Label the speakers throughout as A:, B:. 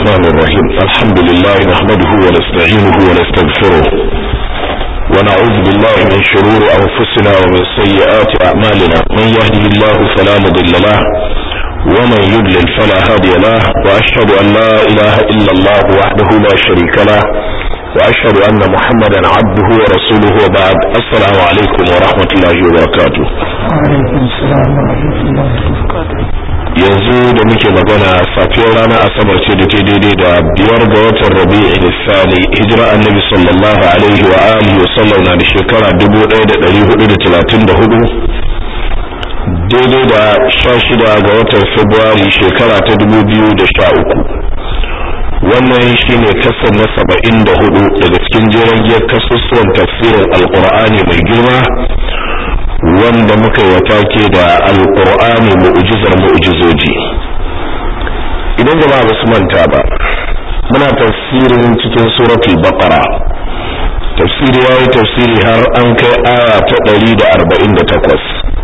A: الرحمن الرحيم الحمد لله نحمده ونستعينه ونستغفره ونعوذ بالله من شرور أنفسنا ومن سيئات أعمالنا من يهده الله فلا مضل له ومن يضلل فلا هادي له وأشهد أن لا إله إلا الله وحده لا شريك له وأشهد أن محمدا عبده ورسوله وبعد السلام عليكم ورحمة الله وبركاته.
B: وعليكم السلام ورحمة الله وبركاته.
A: yanzu da muke magana safiyar ranar asabar ce da ta daidai da 5 ga watan rabi'in thani hijira annabi sallallahu alaihi wa alihi wa sallam na da shekara 1434 daidai da 16 ga watan february shekara ta 2013. wannan shine kasar na 74 daga cikin jeren giyar kasusuwan tafsirin alqur'ani mai girma wanda muka yi take da alqur'ani mu'jizar mu'jizoji. idan jama'a ba su manta ba muna tafsirin cikin suratul baqara, tafsiri yayi tafsiri har an kai aya ta 148.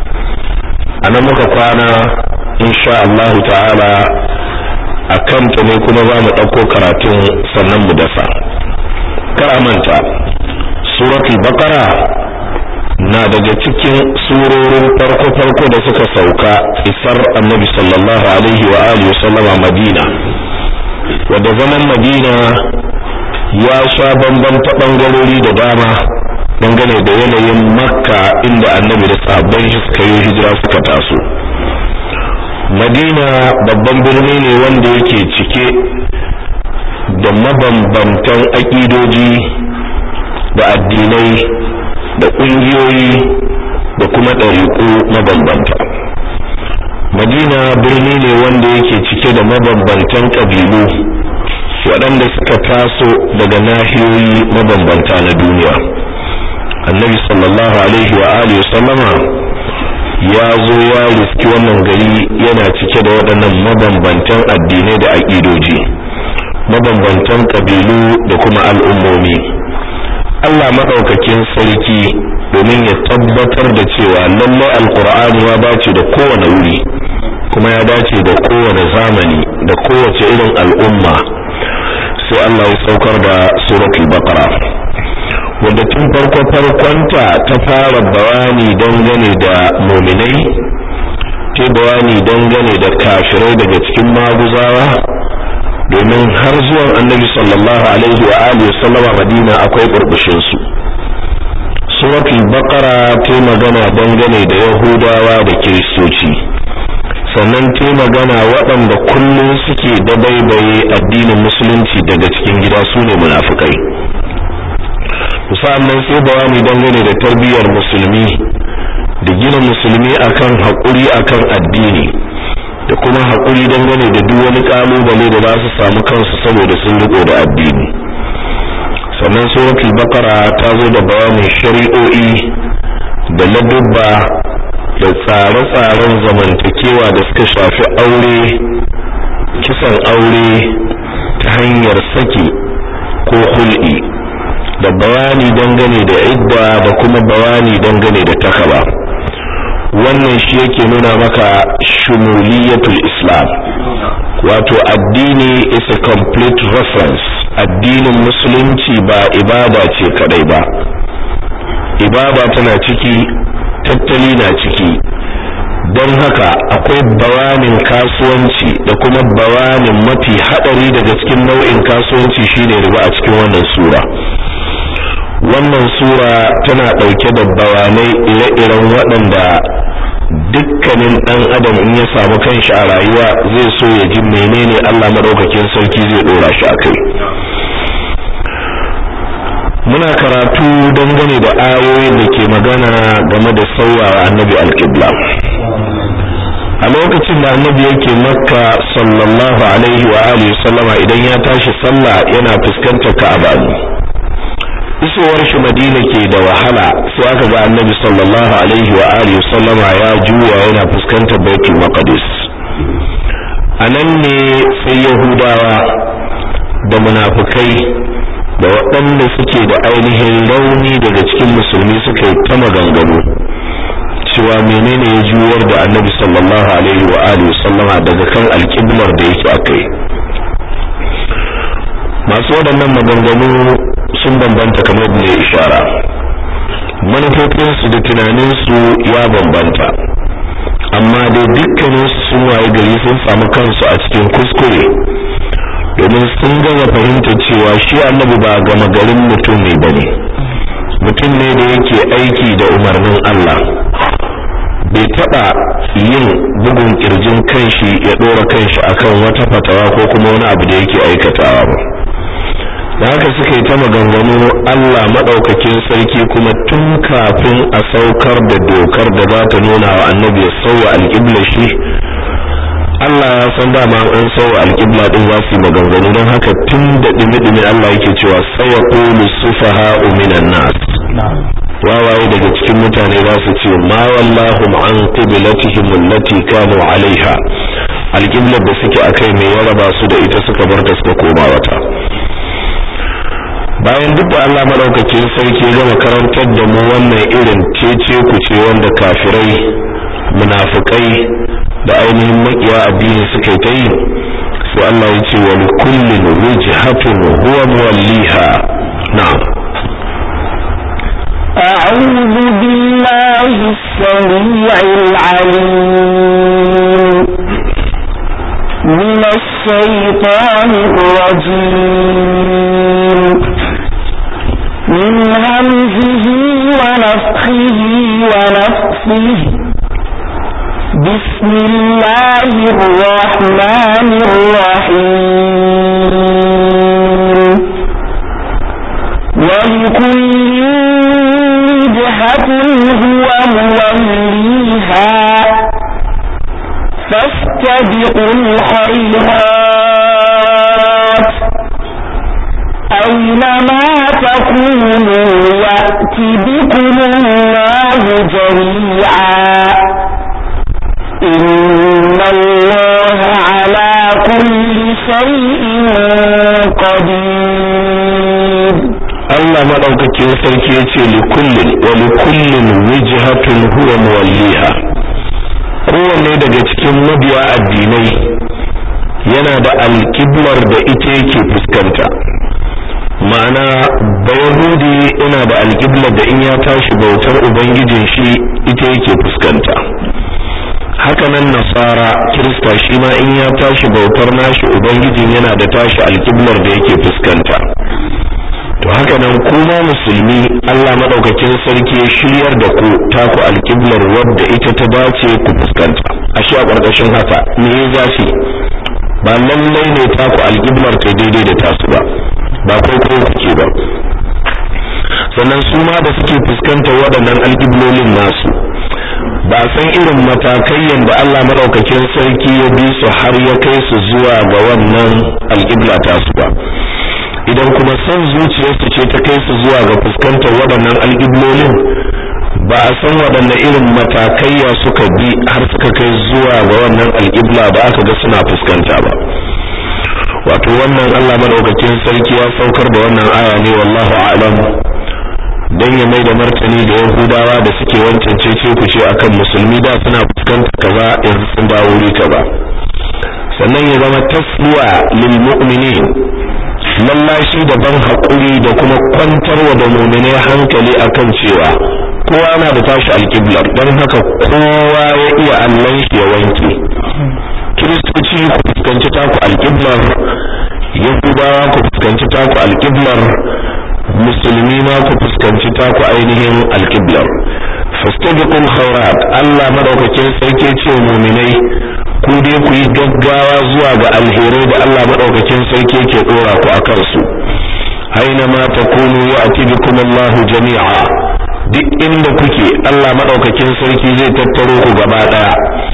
A: anan muka kwana insha Allah ta'ala akan ta ne kuma za mu dauko karatun sannan mu dasa. kar manta suratul baqara na daga cikin surorin farko da suka sauka isar annabi sallallahu alaihi wa alihi sallama Madina, wanda zaman Madina ya sha bamban ta bangarori da dama dangane da yanayin Makka inda annabi da sahabbai suka yi hijira suka taso. Madina babban birni ne wanda yake cike da mabambantan aƙidoji da addinai da ƙungiyoyi da kuma ɗariƙu mabambanta. Madina birni ne wanda yake cike da mabambantan ƙabilu waɗanda suka taso daga nahiyoyi mabambanta na duniya. Annabi sallallahu alaihi wa alihi sallama ya zo ya riski wannan gari yana cike da waɗannan mabambantan addinai da aƙidoji, mabambantan ƙabilu da kuma al'ummomi. Allah madaukakin sarki domin ya tabbatar da cewa lalle alqur'ani ya dace da kowane wuri kuma ya dace da kowane zamani da kowace irin al'umma, sai Allah ya saukar da suratul baqara, wanda tun farkonta ta fara bayani dangane da mu'minai, ta bayani dangane da kafirai daga cikin maguzawa, domin har zuwan annabi sallallahu alaihi wa alihi sallama Madina akwai burbushin su. Suratul Baqara ta magana dangane da Yahudawa da Kiristoci, sannan ta magana waɗanda kullum suke dabaibaye addinin musulunci daga cikin gida su ne munafikai. Musamman sai bayani dangane da tarbiyyar musulmi da gina musulmi akan haƙuri akan addini da kuma haƙuri dangane da duk wani ƙalubale da za su samu kansu saboda sun riko da addini. Sannan suratul baqara ta zo da bayanin shari'o'i da ladubba da tsare-tsaren zamantakewa da suka shafi aure, kisan aure ta hanyar saki ko hul'i, da bayani dangane da idda da kuma bayani dangane da takaba. wannan shi yake nuna maka shumuliyatul islam, wato addini is a complete reference. addinin musulunci ba ibada ce kadai ba, ibada tana ciki, tattali na ciki. don haka akwai bayanin kasuwanci da kuma bayanin mafi hadari daga cikin nau'in kasuwanci shine riba a cikin wannan sura. wannan sura tana dauke da bayanai ire-iren waɗanda dukkanin dan adam in ya samu kanshi a rayuwa zai so ya ji menene Allah madaukakin sarki zai dora shi akai. muna karatu dangane da ayoyin da ke magana game da sauyawa annabi alqibla. a lokacin da annabi yake Makka sallallahu alaihi wa alihi sallama, idan ya tashi sallah yana fuskantar Ka'aba ne. isowar shi Madina ke da wahala, sai aka ga annabi sallallahu alaihi wa alihi sallama ya juya yana fuskantar Baitul Maqdis. anan ne sai Yahudawa da munafikai da waɗanda suke da ainihin rauni daga cikin musulmi suka yi ta maganganu cewa menene ya juyar da annabi sallallahu alaihi wa alihi sallama daga kan alƙiblar da yake akai. masu waɗannan maganganu sun bambanta kamar da ya ishara, manufofinsu da tunaninsu ya bambanta, amma dai dukkaninsu sun waye gari sun samu kansu a cikin kuskure, domin sun gaza fahimta cewa shi annabi ba gama garin mutum ne bane, mutum ne da yake aiki da umarnin Allah, bai taɓa yin bugun kirjin kanshi ya ɗora kanshi akan wata fatawa ko kuma wani abu da yake aikatawa ba. Da haka suka yi ta maganganu Allah maɗaukakin sarki kuma tun kafin a saukar da dokar da za ta nuna wa annabi ya sauya alƙibla shi, Allah ya san dama an sauya alƙibla ɗin za su yi maganganu, don haka tun da ɗumi-ɗumi Allah yake cewa saya ƙulu sufaha'u minan nas, wawaye daga cikin mutane za su ce ma wallahu an qiblatihim allati kanu alaiha, alƙiblar da suke akai mai ya raba su da ita suka bar ta suka koma wata. Bayan duk da Allah madaukakin sarki ya gama karantar da mu wannan irin cece kuce wanda kafirai, munafikai da ainihin makiya addini suka ta yi, sai Allah ya ce wa kullin wajhatun huwa muwalliha. Na'am.
B: أعوذ بالله السميع العليم من الشيطان الرجيم من همزه ونفخه ونفسه بسم الله الرحمن الرحيم ولكل وجهة هو موليها فاستبقوا الخيرات أينما تكونوا يأت بكم الله جميعا إن الله على كل شيء قدير.
A: Allah madaukakin sarki yace likullin wijhatun huwa muwalliha, kowanne daga cikin mabiya addinai yana da alƙiblar da ita yake fuskanta. Ma'ana bayahudi yana da alƙiblar da in ya tashi bautar ubangijin shi ita yake fuskanta, haka nan nasara kirista shi ma in ya tashi bautar nashi ubangijin yana da tashi alƙiblar da yake fuskanta. To haka nan kuma musulmi Allah madaukakin sarki ya shiryar da ku taku alƙiblar wadda ita ta dace ku fuskanta. Ashe a ƙarƙashin haka me ya zafi ba lallai ne taku alƙiblar ta daidai da tasu ba kai kuke ba. Sannan su ma da suke fuskantar waɗannan alƙiblolin nasu ba san irin matakai yanda Allah madaukakin sarki ya bi su har ya kai su zuwa ga wannan alƙibla tasu ba. Idan kuma son zuciyarsu ce ta kai su zuwa ga fuskantar waɗannan alƙiblolin, ba a san waɗanne irin matakaiya suka bi har suka kai zuwa ga wannan alƙibla da aka ga suna fuskanta ba. Wato wannan Allah madaukakin sarki ya saukar da wannan aya ne wallahu a'lam dan ya mai da martani da Yahudawa da suke wancan cece ku ce akan musulmi da suna fuskanta kaza yanzu sun dawo wuri kaza. Sannan ya zama tasliya lil mu'minin, lallashi da ban haƙuri da kuma kwantarwa da mu'minai hankali akan cewa kowa na da tashi alƙiblar, don haka kowa ya iya Allah shi ya wanke. Kiristoci ku fuskanci taku alƙiblar, Yahudawa ku fuskanci taku alƙiblar, musulmi ma ku fuskanci taku ainihin alƙiblar. fastabiqul khairat, Allah madaukakin sarki ce mu'minai ku dai ku yi gaggawa zuwa ga alherai da Allah madaukakin sarki yake dora ku akan su. aina ma takunu ya'ti bikum Allah jami'a, duk inda kuke Allah madaukakin sarki zai tattaro ku gaba daya.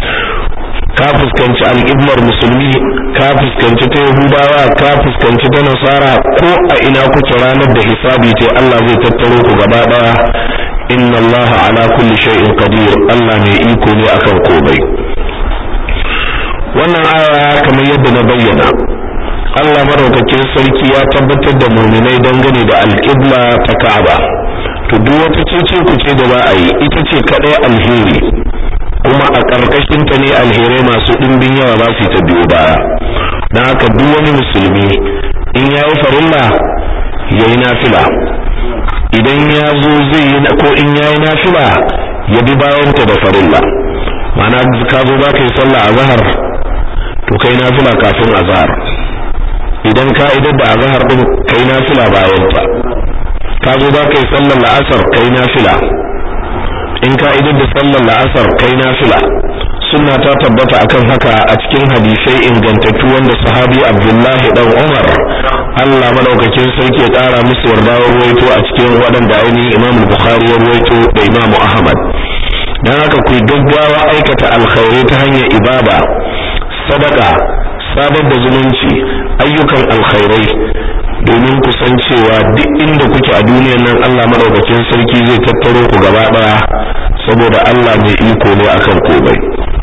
A: Ka fuskanci al'iblar musulmi, ka fuskanci ta Yahudawa, ka fuskanci ta Nasara, ko a ina kuke ranar da hisabi ce Allah zai tattaro ku gaba daya. Inna Allah ala kulli shay'in qadir, Allah mai iko ne akan komai. Wannan aya kamar yadda na bayyana, Allah madaukakin sarki ya tabbatar da mu'minai dangane da alqibla ta Ka'aba. To duk wata cece ku ce da za a yi ita ce kadai alheri, kuma a karkashin ta ne alherai masu dimbin yawa za su ta biyo baya. Dan haka duk wani musulmi in yayi farilla yayi nafila, idan ya zo zai yi ko in yayi nafila ya bi bayanta da farilla. ma'ana ka zo za ka yi sallah azhar to kai nafila kafin azhar, idan ka idar da azhar din kai nafila bayanta, ka zo za ka yi sallar la'asar kai nafila, in ka idar da sallar la'asar kai nafila. sunna ta tabbata akan haka a cikin hadisai ingantattu wanda sahabi Abdullahi dan Umar Allah madaukakin sarki ya kara musu yarda ruwaito a cikin waɗanda ainihin Imam Bukhari ya ruwaito da Imam Ahmad. dan haka ku gaggawa aikata alkhairi ta hanyar ibada, sadaka, sadar da zumunci, ayyukan alkhairai, domin ku san cewa duk inda kuke a duniyar nan Allah madaukakin sarki zai tattaro ku gaba daya, saboda Allah mai iko ne akan komai.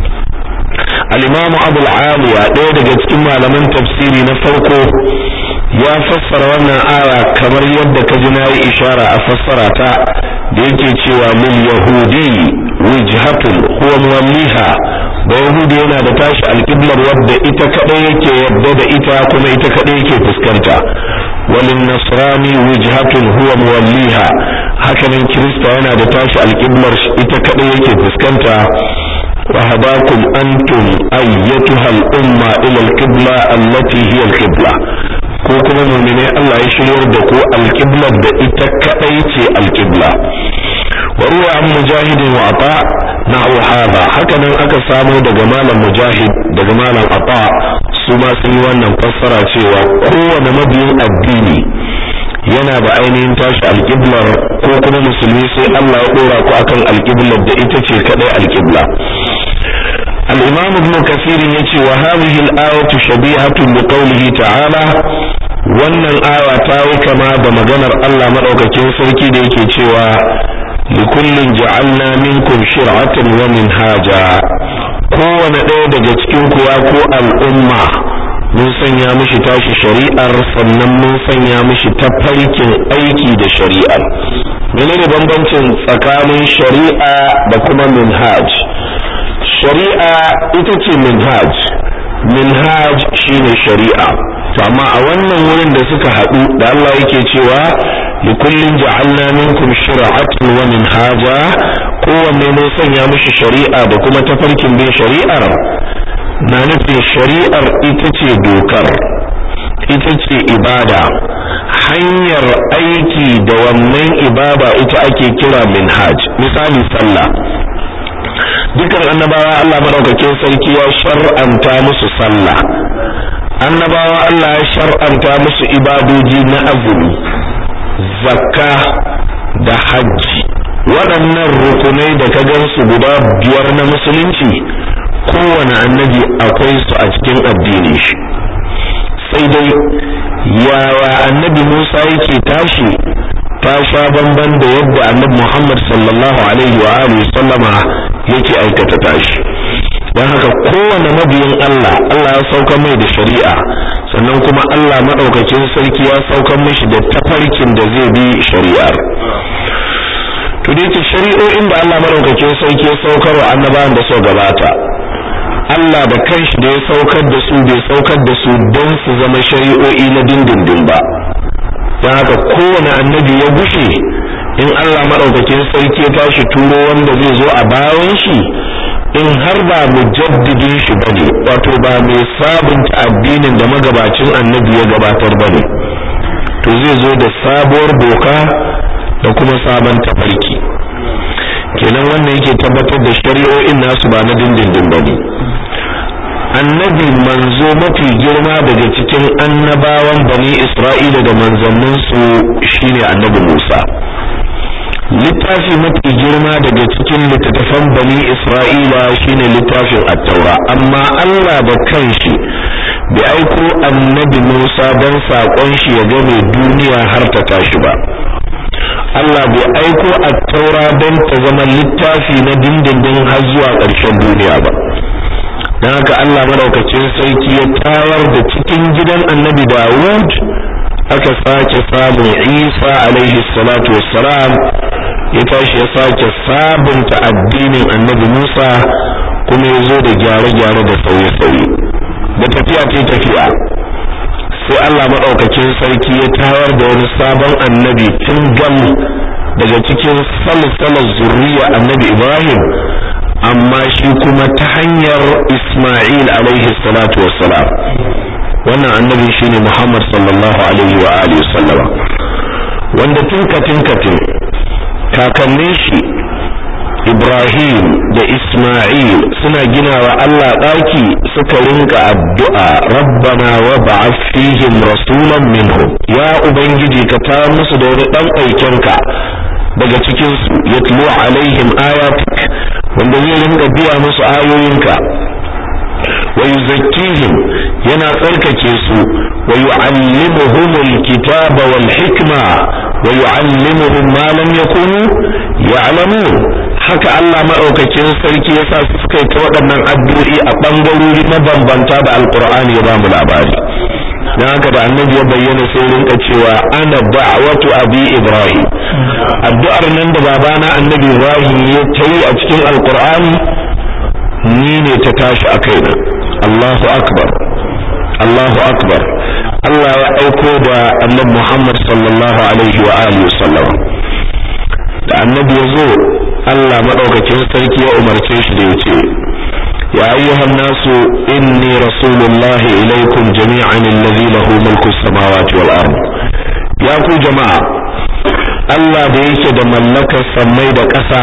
A: al-Imam Abu al-Aliya ɗaya daga cikin malaman tafsiri na farko ya fassara wannan aya kamar yadda kaji nayi ishara a fassara ta da yake cewa lil yahudi wijhatun huwa muwalliha, da yahudi yana da tashi alqiblar wadda ita kadai yake yadda da ita kuma ita kadai yake fuskanta. walin nasrani wijhatun huwa muwalliha, hakanan kirista yana da tashi alqiblar ita kadai yake fuskanta. وهداكم أنتم أيتها الأمة إلى القبلة التي هي القبلة. ko kuma mu'mini Allah ya shiryar da ku alqibla da ita kadai ce alqibla. wa ruwa an mujahid wa ata na'u hada, haka nan aka samu daga malam mujahid daga malam ata su ma sun yi wannan fassara cewa kowane mabiyin addini yana da ainihin tashi alqiblar, ko kuma musulmi sai Allah ya dora ku akan alqiblar da ita ce kadai alqibla. الإمام ابن كثير يتي وهذه الآية شبيهة بقوله تعالى wannan aya ta yi kama da maganar Allah madaukakin sarki da yake cewa likullin ja'alna minkum shir'atan wa minhaja, kowane ɗaya daga cikin kuwa ko al'umma mun sanya mishi tashi shari'ar, sannan mun sanya mishi tafarkin aiki da shari'ar. menene bambancin tsakanin shari'a da kuma minhaj? shari'a ita ce minhaj, minhaj shine shari'a. to amma a wannan wurin da suka haɗu da Allah yake cewa likullin ja'alna minkum shir'atan wa minhaja, kowanne ne sanya mishi shari'a da kuma tafarkin bin shari'ar, na nufin shari'ar ita ce dokar, ita ce ibada, hanyar aiki da wannan ibada ita ake kira minhaj. misali sallah, dukan annabawa Allah madaukakin sarki ya shar'anta musu sallah, annabawa Allah ya shar'anta musu ibadoji na azumi, zakka da hajji. waɗannan rukunai da ka gansu guda biyar na musulunci, kowane annabi akwai su a cikin addinin shi. sai dai yawa annabi Musa yake tashi ta sha bamban da yadda annabi Muhammad sallallahu alaihi wa alihi sallama yake aikata tashi. dan haka kowane mabiyin Allah ya sauka mai da shari'a, sannan kuma Allah madaukakin sarki ya sauka mishi da tafarkin da zai bi shari'ar. to dai shari'o'in da Allah madaukakin sarki ya saukar wa annabawan da so gabata, Allah da kanshi da ya saukar da su bai saukar da su don su zama shari'o'i na dindindin ba. dan haka kowane annabi ya gushe, in Allah madaukakin sarki ya tashi turo wanda zai zo a bayan shi, in har ba mujaddidin shi bane, wato ba mai sabunta addinin da magabacin annabi ya gabatar bane, to zai zo da sabuwar doka da kuma sabon tafarki. kenan wannan yake tabbatar da shari'o'in nasu ba na dindindin bane. annabi manzo mafi girma daga cikin annabawan bani Isra'ila da manzannin su shine annabi Musa. littafi mafi girma daga cikin littattafan bani Isra'ila shine littafin at-Taura, amma Allah da kanshi bai aiko annabi Musa don saƙon shi ya game duniya har ta tashi ba. Allah bai aiko at-Taura don ta zama littafi na dindindin har zuwa ƙarshen duniya ba. dan haka Allah madaukakin sarki ya tawar da cikin gidan annabi Dawud aka sake samun Isa alaihi salatu wassalam, ya tashi ya sake sabunta addinin annabi Musa, kuma ya zo da gyare-gyare da sauye-sauye. da tafiya sai Allah madaukakin sarki ya tayar da wani sabon annabi tun gam daga cikin salsalar zurriya annabi Ibrahim, amma shi kuma ta hanyar Isma'il alaihi salatu wassalam. wannan annabi shine Muhammad sallallahu alaihi wa alihi wasallama, wanda tun katin kakannin shi Ibrahim da Isma'il suna ginawa Allah daki suka rinka addu'a, rabbana wa ba'ath fihim rasulan minhum, ya ubangiji ka ta musu da wani dan aikenka daga cikin su, yatlu alaihim ayatik, wanda zai rinka biya musu ayoyinka, wa yuzakkihim, yana tsarkake su, wa yu'allimuhumul kitaba wal hikma wa yu'allimuhum ma lam yakunu ya'lamun. haka Allah madaukakin sarki yasa su suka yi ta waɗannan addu'o'i a bangarori mabambanta da alqur'ani ya ba mu labari. dan haka da annabi ya bayyana sai rinka cewa ana da'watu abi Ibrahim, addu'ar nan da babana annabi Ibrahim ya tayi a cikin alqur'ani ni ne ta tashi a kaina. Allahu akbar, Allahu akbar. Allah ya aiko da annabi Muhammad sallallahu alaihi wa alihi wasallam. da annabi yazo Allah madaukakin sarki ya umarce shi da yace ya ayyuhan nasu inni rasulullahi ilaykum jami'an alladhi lahu mulku as-samawati wal ard. ya ku jama'a, Allah da yake da mallakar samai da ƙasa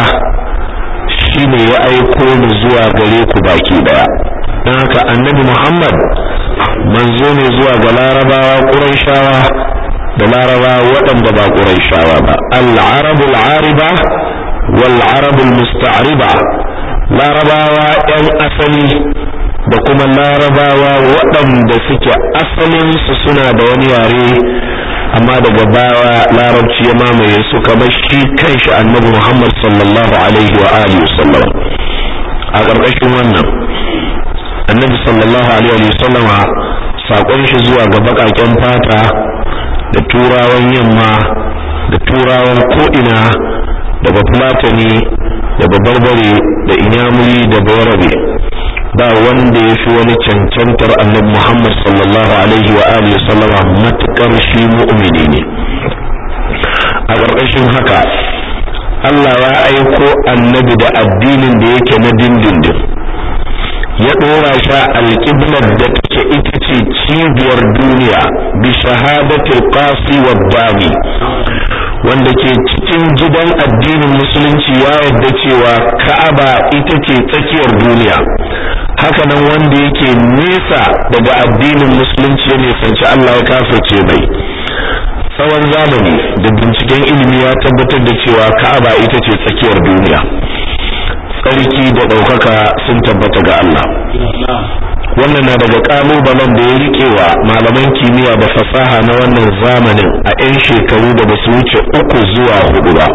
A: shine ya aiko ni zuwa gare ku baki daya. dan haka annabi Muhammad manzo ne zuwa ga larabawa quraishawa da larabawa waɗanda ba quraishawa ba, al-arabul ariba wal arabul musta'riba, larabawa ɗan asali da kuma larabawa waɗanda suke asalin su suna da wani yare amma daga baya larabci ya mamaye su, kamar shi kanshi annabi Muhammad sallallahu alaihi wa alihi wasallam. a ƙarƙashin wannan annabi sallallahu alaihi wa sallama sakon shi zuwa ga baƙaƙen fata da turawan yamma da turawan ko'ina da bafulatani da babarbare da inyamuri da bayarabe, ba wanda ya fi wani cancantar annabi Muhammad sallallahu alaihi wa alihi sallama matukar shi mu'mini ne. a ƙarƙashin haka Allah ya aiko annabi da addinin da yake na dindindin, ya ɗora shi alƙiblar da take ita ce cibiyar duniya bi shahadatul qasi wad dami, wanda ke cikin gidan addinin musulunci ya yarda cewa Ka'aba ita ce tsakiyar duniya. haka nan wanda yake nesa daga addinin musulunci ya nisanci Allah ya kafirce mai. tsawon zamani da binciken ilimi ya tabbatar da cewa Ka'aba ita ce tsakiyar duniya. tsarki da ɗaukaka sun tabbata ga Allah. wannan na daga kalubalen da ya rikewa malaman kimiyya da fasaha na wannan zamanin a 'yan shekaru da basu wuce 3 zuwa 4 ba.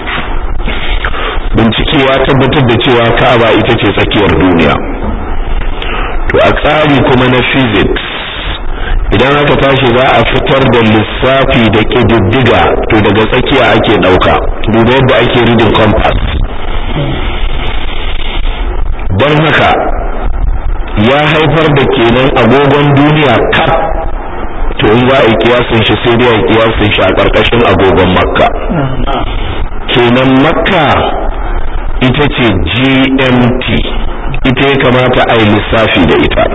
A: bincike ya tabbatar da cewa Ka'aba ita ce tsakiyar duniya. to a tsari kuma na physics, idan aka tashi za a fitar da lissafi da ƙididdiga, to daga tsakiya ake ɗauka. duba yadda ake reading compass. don haka ya haifar da kenan agogon duniya kaf, to in za a yi kiyasin shi sai dai a yi kiyasin shi a ƙarƙashin agogon Makka. kenan Makka ita ce GMT, ita ya kamata a yi lissafi da ita.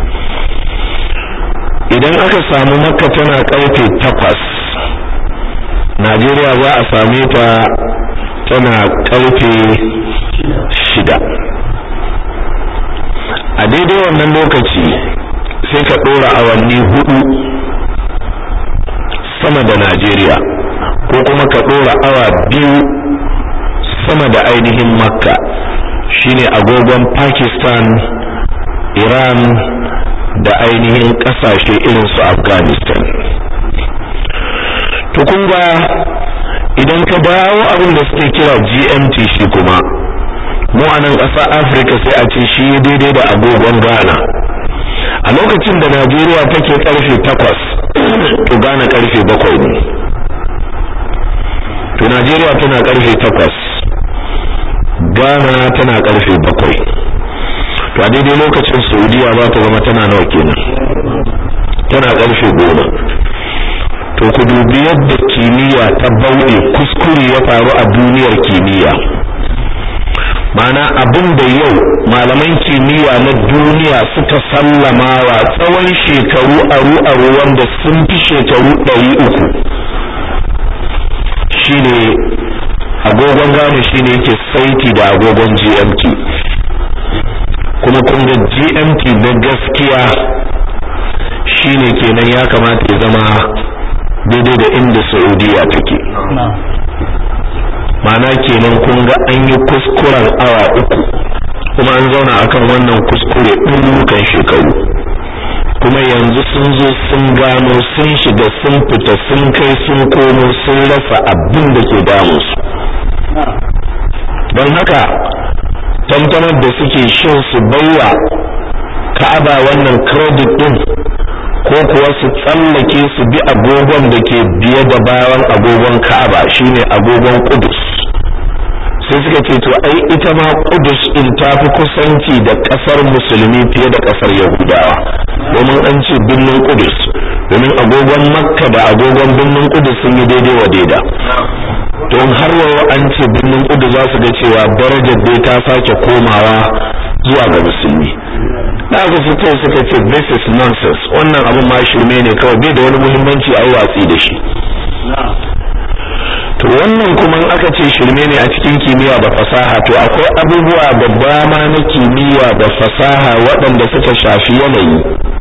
A: idan aka samu Makka tana ƙarfe 8, Najeriya za a same ta tana ƙarfe 6. a daidai wannan lokaci sai ka ɗora awanni 4 sama da Najeriya, ko kuma ka ɗora awa 2 sama da ainihin Makka, shine agogon Pakistan, Iran da ainihin ƙasashe irin su Afghanistan. to kun ga idan ka dawo abin da suke kira GMT, shi kuma mu a nan ƙasar Afirka sai a ce shi daidai da agogon Ghana. a lokacin da Najeriya take karfe 8, to Ghana karfe 7 ne. to Najeriya tana karfe 8, Ghana tana karfe 7. to a daidai lokacin Saudiya za ta zama tana nawa kenan? tana ƙarfe 10. to ku dubi yadda kimiyya ta bauɗe, kuskure ya faru a duniyar kimiyya. mana abin da yau malaman kimiyya na duniya suka sallamawa tsawon shekaru aru wanda sun fi shekaru 300 shine agogon gane shine yake saiti da agogon GMT. kuma kun ga GMT na gaskiya shine kenan ya kamata ya zama daidai da inda Saudiya take. mana kenan kun ga an yi kuskuren awa 3 kuma an zauna akan wannan kuskure ɗin shekaru. kuma yanzu sun zo sun gano, sun shiga sun fita, sun kai sun komo, sun rasa abin da ke damunsu. don haka tantanar da suke shin su baiwa Ka'aba wannan credit din ko kuwa su tsallake su bi agogon da ke biye da bayan agogon Ka'aba shine agogon Qudus. sai suka ce to ai ita ma Qudus din ta fi kusanci da kasar musulmi fiye da kasar Yahudawa, domin an ce birnin Qudus, domin agogon Makka da agogon birnin Qudus sun yi daidai wa daida. don har yau an ce birnin Qudus za su ga cewa darajar dai ta sake komawa zuwa ga musulmi. da ga su kai suka ce this is nonsense, wannan abun ma shirme ne kawai, bai da wani muhimmanci a yi watsi da shi. to wannan kuma aka ce shirme ne a cikin kimiyya da fasaha, to akwai abubuwa da dama na kimiyya da fasaha waɗanda suka shafi yanayi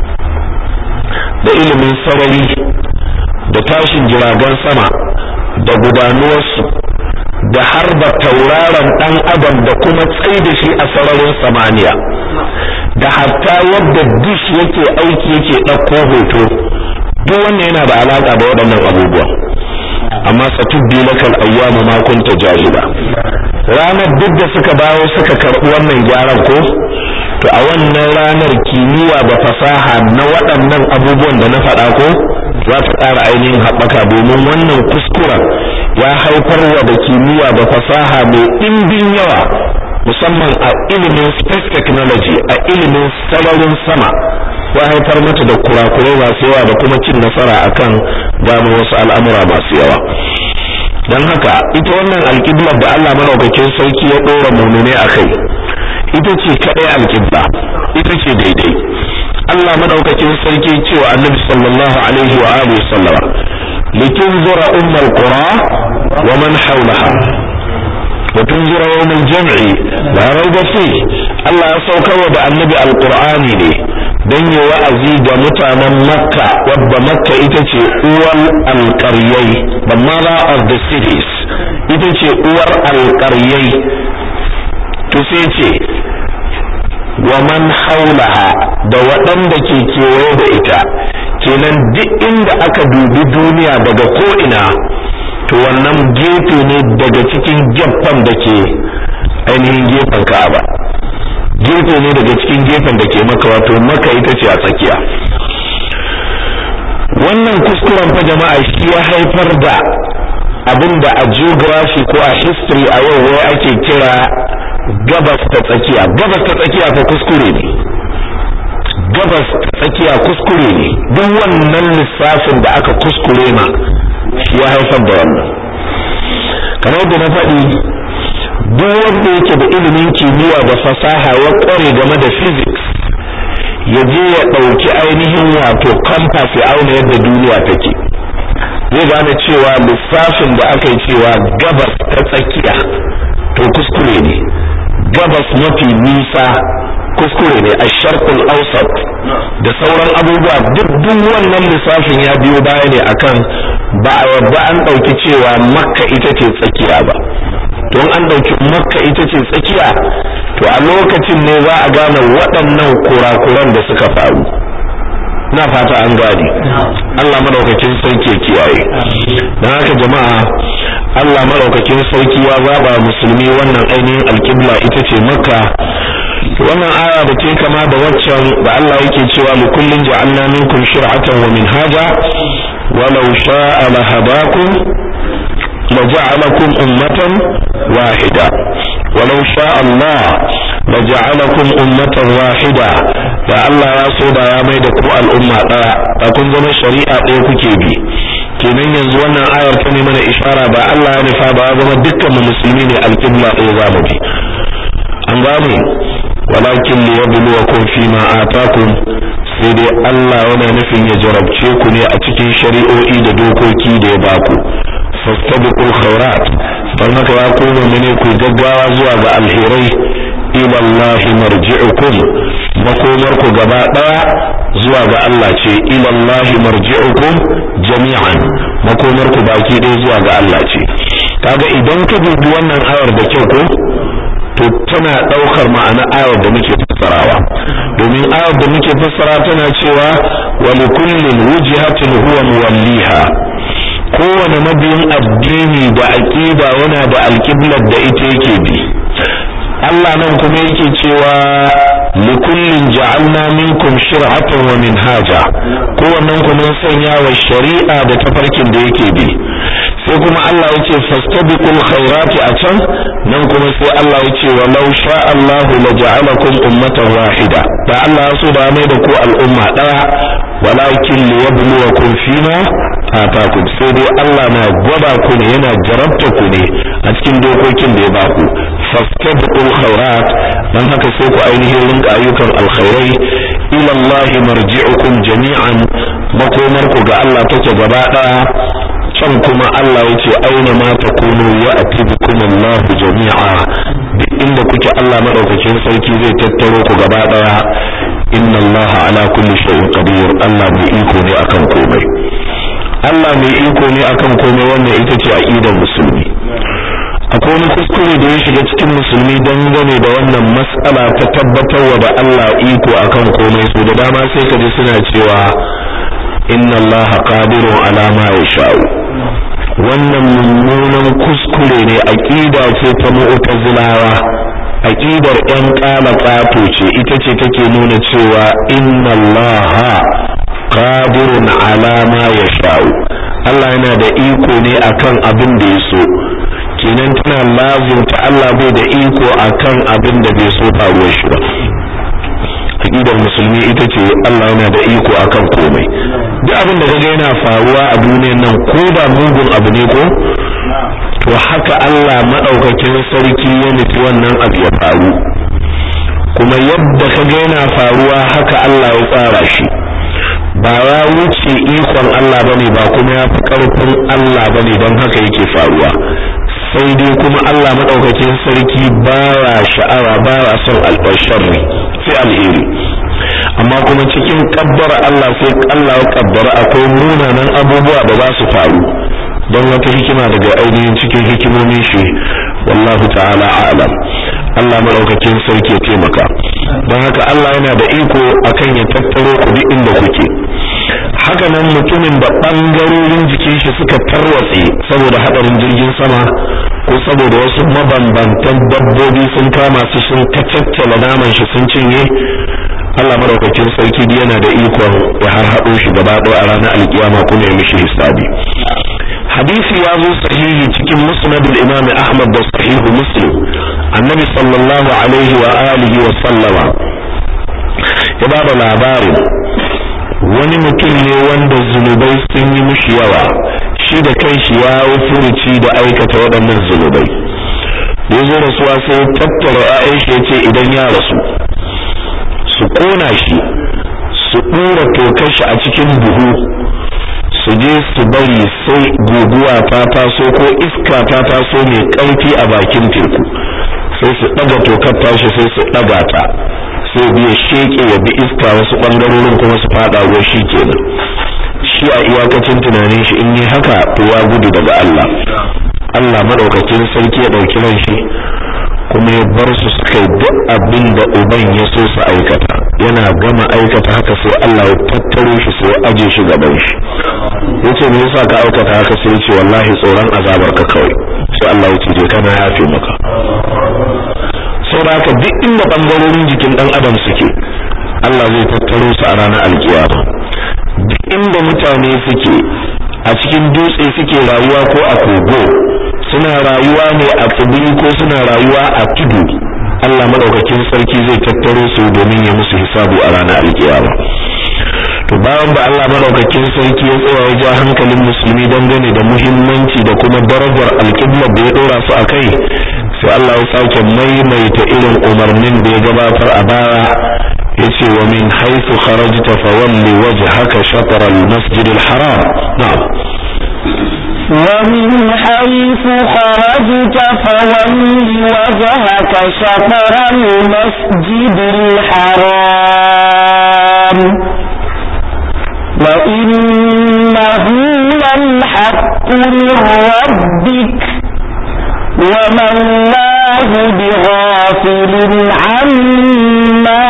A: da ilimin sarari da tashin jiragen sama da gudanuwarsu da harba tauraron ɗan adam da kuma tsaida shi a sararin samaniya da hatta yadda dish yake aiki yake ɗauko hoto, duk wannan yana da alaƙa da waɗannan abubuwan. amma satubbi lakal ayyamu ma kunta jahila. ranar duk da suka dawo suka karɓi wannan gyaran ko, to a wannan ranar kimiyya da fasaha na waɗannan abubuwan da na faɗa ko za ta ƙara ainihin haɓaka, domin wannan kuskuren ya haifar wa da kimiyya da fasaha mai ɗimbin yawa, musamman a ilimin space technology, a ilimin sararin sama, ya haifar mata da kurakurai masu yawa da kuma cin nasara akan gano wasu al'amura masu yawa. don haka ita wannan alƙiblar da Allah madaukakin sarki ya ɗora mu'mine a kai, ita ce kaɗai alƙibla, ita ce daidai. Allah madaukakin sarki cewa Annabi sallallahu alaihi wa alihi sallama litunzira ummul qura wa man hawlaha wa tunzira yawmal jam'i la rayba fihi. Allah ya saukarwa da Annabi alqur'ani ne dan yi wa'azi ga mutanen Makka, wadda Makka ita ce uwar alƙaryai, the mother of the cities, ita ce uwar alƙaryai. to sai ce wa man haulaha, da waɗanda ke kewaye da ita, kenan duk inda aka dubi duniya daga ko'ina, to wannan gefe ne daga cikin gefen da ke ainihin gefen Ka'aba, gefe ne daga cikin gefen da ke Makka, wato Makka ita ce a tsakiya. wannan kuskuren fa jama'a shi ya haifar da abinda a geography ko a history a yau wai ake kira gabas ta tsakiya. Gabas ta tsakiya fa kuskure ne, gabas ta tsakiya kuskure ne. duk wannan lissafin da aka kuskure ma shi ya haifar da wannan. kamar da na faɗi, duk wanda yake da ilimin kimiyya da fasaha ya ƙware game da physics, ya je ya ɗauki ainihin wato compass ya auna yadda duniya take, zai gane cewa lissafin da aka yi cewa gabas ta tsakiya to kuskure ne, gabas mafi nisa kuskure ne, ash-sharqul awsat da sauran abubuwa. duk wannan lissafin ya biyo baya ne akan ba a yarda an ɗauki cewa Makka ita ce tsakiya ba. don an ɗauki Makka ita ce tsakiya, to a lokacin ne za a gane waɗannan kurakuran da suka faru. na fata an gane. Allah madaukakin sarki ya kiyaye. don haka jama'a, Allah madaukakin sarki ya zaba musulmi wannan ainihin alƙibla ita ce Makka. wannan aya da take kama da waccan da Allah yake cewa li kullin ja'alna minkum shir'atan wa minhaja walau sha'a lahadakum laja'alakum ummatan wahida walau sha'a Allah laja'alakum ummatan wahida da Allah ya so da ya mai da ku al'umma ɗaya da kun zama shari'a ɗaya kuke bi kenan yanzu wannan ayar ta ne mana ishara ba Allah ya nufa ba ya zama dukkan mu musulmi ne alƙibla ɗaya za mu bi an gane walakin liyabluwakum fima atakum sai dai Allah yana nufin ya jarabce ku ne a cikin shari'o'i da dokoki da ya baku fastabiqul khairat dan haka ya ku mu'mini ku gaggawa zuwa ga alherai ila Allah marji'ukum makomar ku gaba daya zuwa ga Allah ce ila Allah marji'ukum jami'an makomar ku baki ɗaya zuwa ga Allah ce kaga idan ka dubi wannan ayar da kyau ko to tana daukar ma'ana ayar da muke fassarawa domin ayar da muke fassara tana cewa wa likullin wujhatin huwa muwalliha kowane mabiyin addini da aqida yana da alqiblar da ita yake bi Allah nan kuma yake cewa likullin ja'alna minkum shir'atan wa minhaja kowannen ku mun sanya wa shari'a da tafarkin da yake bi sai kuma Allah yace fastabiqul khairati a can nan kuma sai Allah yace walau sha Allahu laja'alakum ummatan wahida da Allah ya so da mai da ku al'umma daya walakin liyabluwakum fima atakum sai dai Allah na gwada ku ne yana jarabta ku ne a cikin dokokin da ya ba ku fastabiqul khairat dan haka sai ku ainihin rinka ayyukan alkhairai ila Allah marji'ukum jami'an makomar ku ga Allah take gaba daya can kuma Allah yace aina ma takunu ya'ti bikum Allah jami'a duk inda kuke Allah madaukakin sarki zai tattaro ku gaba daya inna Allah ala kulli shay'in qadir Allah mai iko ne akan komai Allah mai iko ne akan komai wannan ita ce aqidar musulmi akwai wani kuskure da ya shiga cikin musulmi dangane da wannan mas'ala ta tabbatarwa da Allah iko akan komai so da dama sai ka ji suna cewa inna Allah qadirun ala ma yasha'u wannan mummunan kuskure ne aqida ce ta mu'tazilawa aqidar ɗan qalaqato ce ita ce take nuna cewa inna Allah qadirun ala ma yasha'u Allah yana da iko ne akan abin da ya so kenan tana lazimta Allah bai da iko akan abin da bai so faruwar shi ba aqidar musulmi ita ce Allah yana da iko akan komai duk abin da kaga yana faruwa a duniyar nan ko da mugun abu ne ko to haka Allah madaukakin sarki ya nufi wannan abu ya faru kuma yadda kaga yana faruwa haka Allah ya tsara shi ba ya wuce ikon Allah bane ba kuma ya fi karfin Allah bane don haka yake faruwa sai dai kuma Allah madaukakin sarki baya sha'awa baya son albarri sai alheri amma kuma cikin kaddara Allah sai Allah ya kaddara akwai munanan abubuwa da za su faru don wata hikima daga ainihin cikin hikimomin shi wallahu ta'ala a'lam Allah madaukakin sarki ya taimaka don haka Allah yana da iko akan ya tattaro ku duk inda kuke haka nan mutumin da bangarorin jikin shi suka tarwatse saboda hadarin jirgin sama ko saboda wasu mabambantan dabbobi sun kama su sun kacaccala naman shi sun cinye Allah madaukakin sarki yana da ikon ya harhaɗo shi gaba ɗaya a ranar alkiyama kuma ya mishi hisabi hadisi ya zo sahihi cikin musnad al-imam Ahmad da sahih Muslim annabi sallallahu alaihi wa alihi wa sallama ya ba da labarin wani mutum ne wanda zunubai sun yi mishi yawa shi da kanshi ya furuci da aikata waɗannan zunubai da ya zo rasuwa sai tattara ƴaƴan shi ya ce idan ya rasu su ƙona shi su ɗora tokar shi a cikin buhu su je su bari sai guguwa ta taso ko iska ta taso mai ƙarfi a bakin teku sai su ɗaga tokar tashi sai su ɗaga ta sai biya sheke ya bi iska wasu ɓangarorin kuma su faɗa ruwa shi kenan shi a iyakacin tunanin shi in yi haka to ya gudu daga Allah madaukakin sarki ya ɗauki ran shi kuma ya bar su suka yi duk abin da uban ya so su aikata yana gama aikata haka sai Allah ya tattaro shi sai ya aje shi gaban shi yace me yasa ka aikata haka sai ya ce wallahi tsoron azabar ka kawai sai Allah ya ce je kana yafe maka saboda haka duk inda bangarorin jikin dan adam suke Allah zai tattaro su a ranar alkiyama duk inda mutane suke a cikin dutse suke rayuwa ko a kogo suna rayuwa ne a tsibiri ko suna rayuwa a tudu Allah madaukakin sarki zai tattaro su domin ya musu hisabi a ranar alkiyama. to bayan da Allah madaukakin sarki ya tsaya ya ja hankalin musulmi dangane da muhimmanci da kuma darajar alqibla da ya dora su akai, sai Allah ya sake maimaita irin umarnin da ya gabatar a baya, yace wa min haythu kharajta fawalli wajhaka shatr al-masjid al-haram. na'am
B: ومن حيث خرجت فولي وجهك شطر المسجد الحرام وإنه للحق من ربك وما الله بغافل عما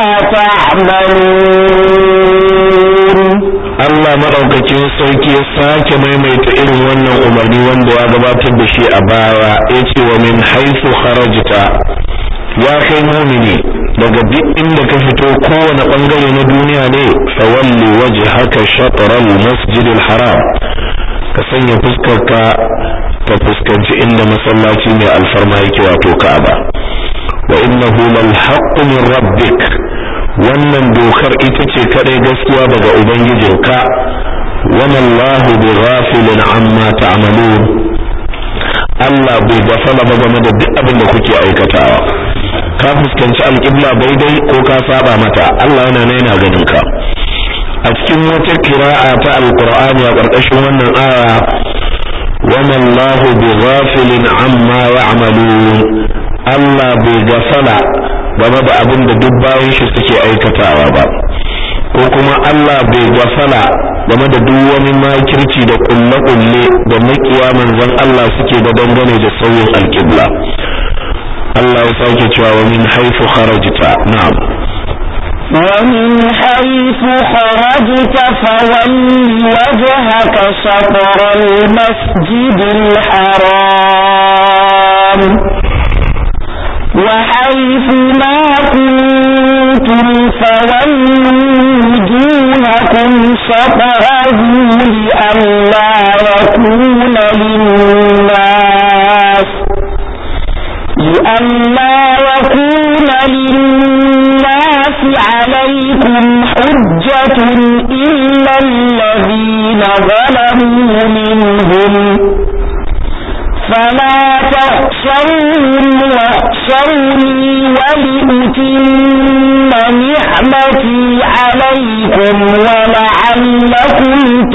B: تعملون.
A: Allah madaukakin sarki ya sake maimaita irin wannan umarni wanda ya gabatar da shi a baya, yace wa min haythu kharajta, ya kai mu'mini daga duk inda ka fito kowane bangare na duniya ne, fawalli wajhaka shatr al-masjid al-haram, ka sanya fuskarka ta fuskanci inda masallaci mai alfarma yake wato Ka'aba. wa innahu lal haqq min rabbik, wannan dokar ita ce kadai gaskiya daga ubangijinka. wama Allahu bighafilin amma ta'malun, Allah bai gafala ba game da duk abin da kuke aikatawa. ka fuskanci alqibla daidai ko ka saba mata, Allah yana ganin ka. a cikin wata qira'a ta alqur'ani a karkashin wannan aya, wama Allahu bighafilin amma ya'malun, Allah bai gafala game da abin da duk bayan shi suke aikatawa ba, ko kuma Allah bai gafala game da duk wani makirci da kulle-kulle da makiya manzon Allah suke da dangane da sauyin alqibla. Allah ya sake cewa wa min haythu kharajta. na'am
B: ومن حيث خرجت فولي وجهك شطر المسجد الحرام وحيث ما كنتم فولوا وجوهكم شطره لئلا يكون للناس عليكم حجة إلا الذين ظلموا منهم فلا تخشوهم واخشوني ولأتم نعمتي عليكم ولعلكم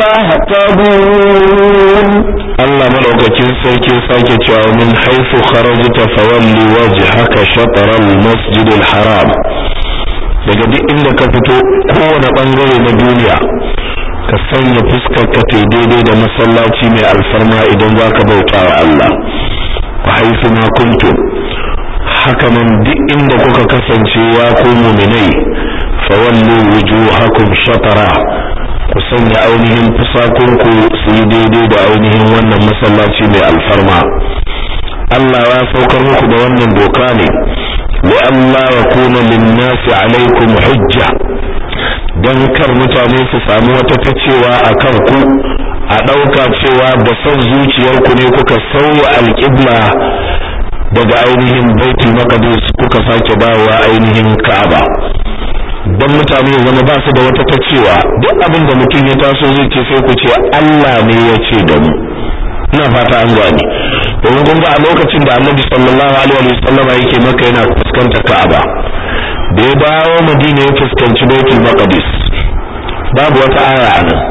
B: تهتدون.
A: Allah madaukakin sarki sake cewa min haythu kharajta fawalli wajhaka shatr al-masjid al-haram, daga duk inda ka fito kowane bangare na duniya ka sanya fuskar ka ta daidai da masallaci mai alfarma idan zaka bauta wa Allah. wa haythu ma kuntum, haka nan duk inda kuka kasance ya ku mu'minai, fawallu wujuhakum shatara, ku sanya ainihin fusakunku su yi daidai da ainihin wannan masallaci mai alfarma. Allah ya saukar muku da wannan doka ne li Allah ya kuna linnasi alaikum hujja, dan kar mutane su samu wata tacewa akan ku, a dauka cewa da son zuciyarku ne kuka sauya alqibla daga ainihin baitul maqdis kuka sake dawowa ainihin Ka'aba. don mutane ya zama ba su da wata ta cewa duk abin da mutum ya taso zai ce sai ku ce Allah ne ya ce da mu. ina fata an gane. domin kun ga a lokacin da Annabi sallallahu alaihi wa sallam yake Makka yana fuskantar Ka'aba, da ya dawo Madina ya fuskanci Baitul Maqdis, babu wata aya a nan.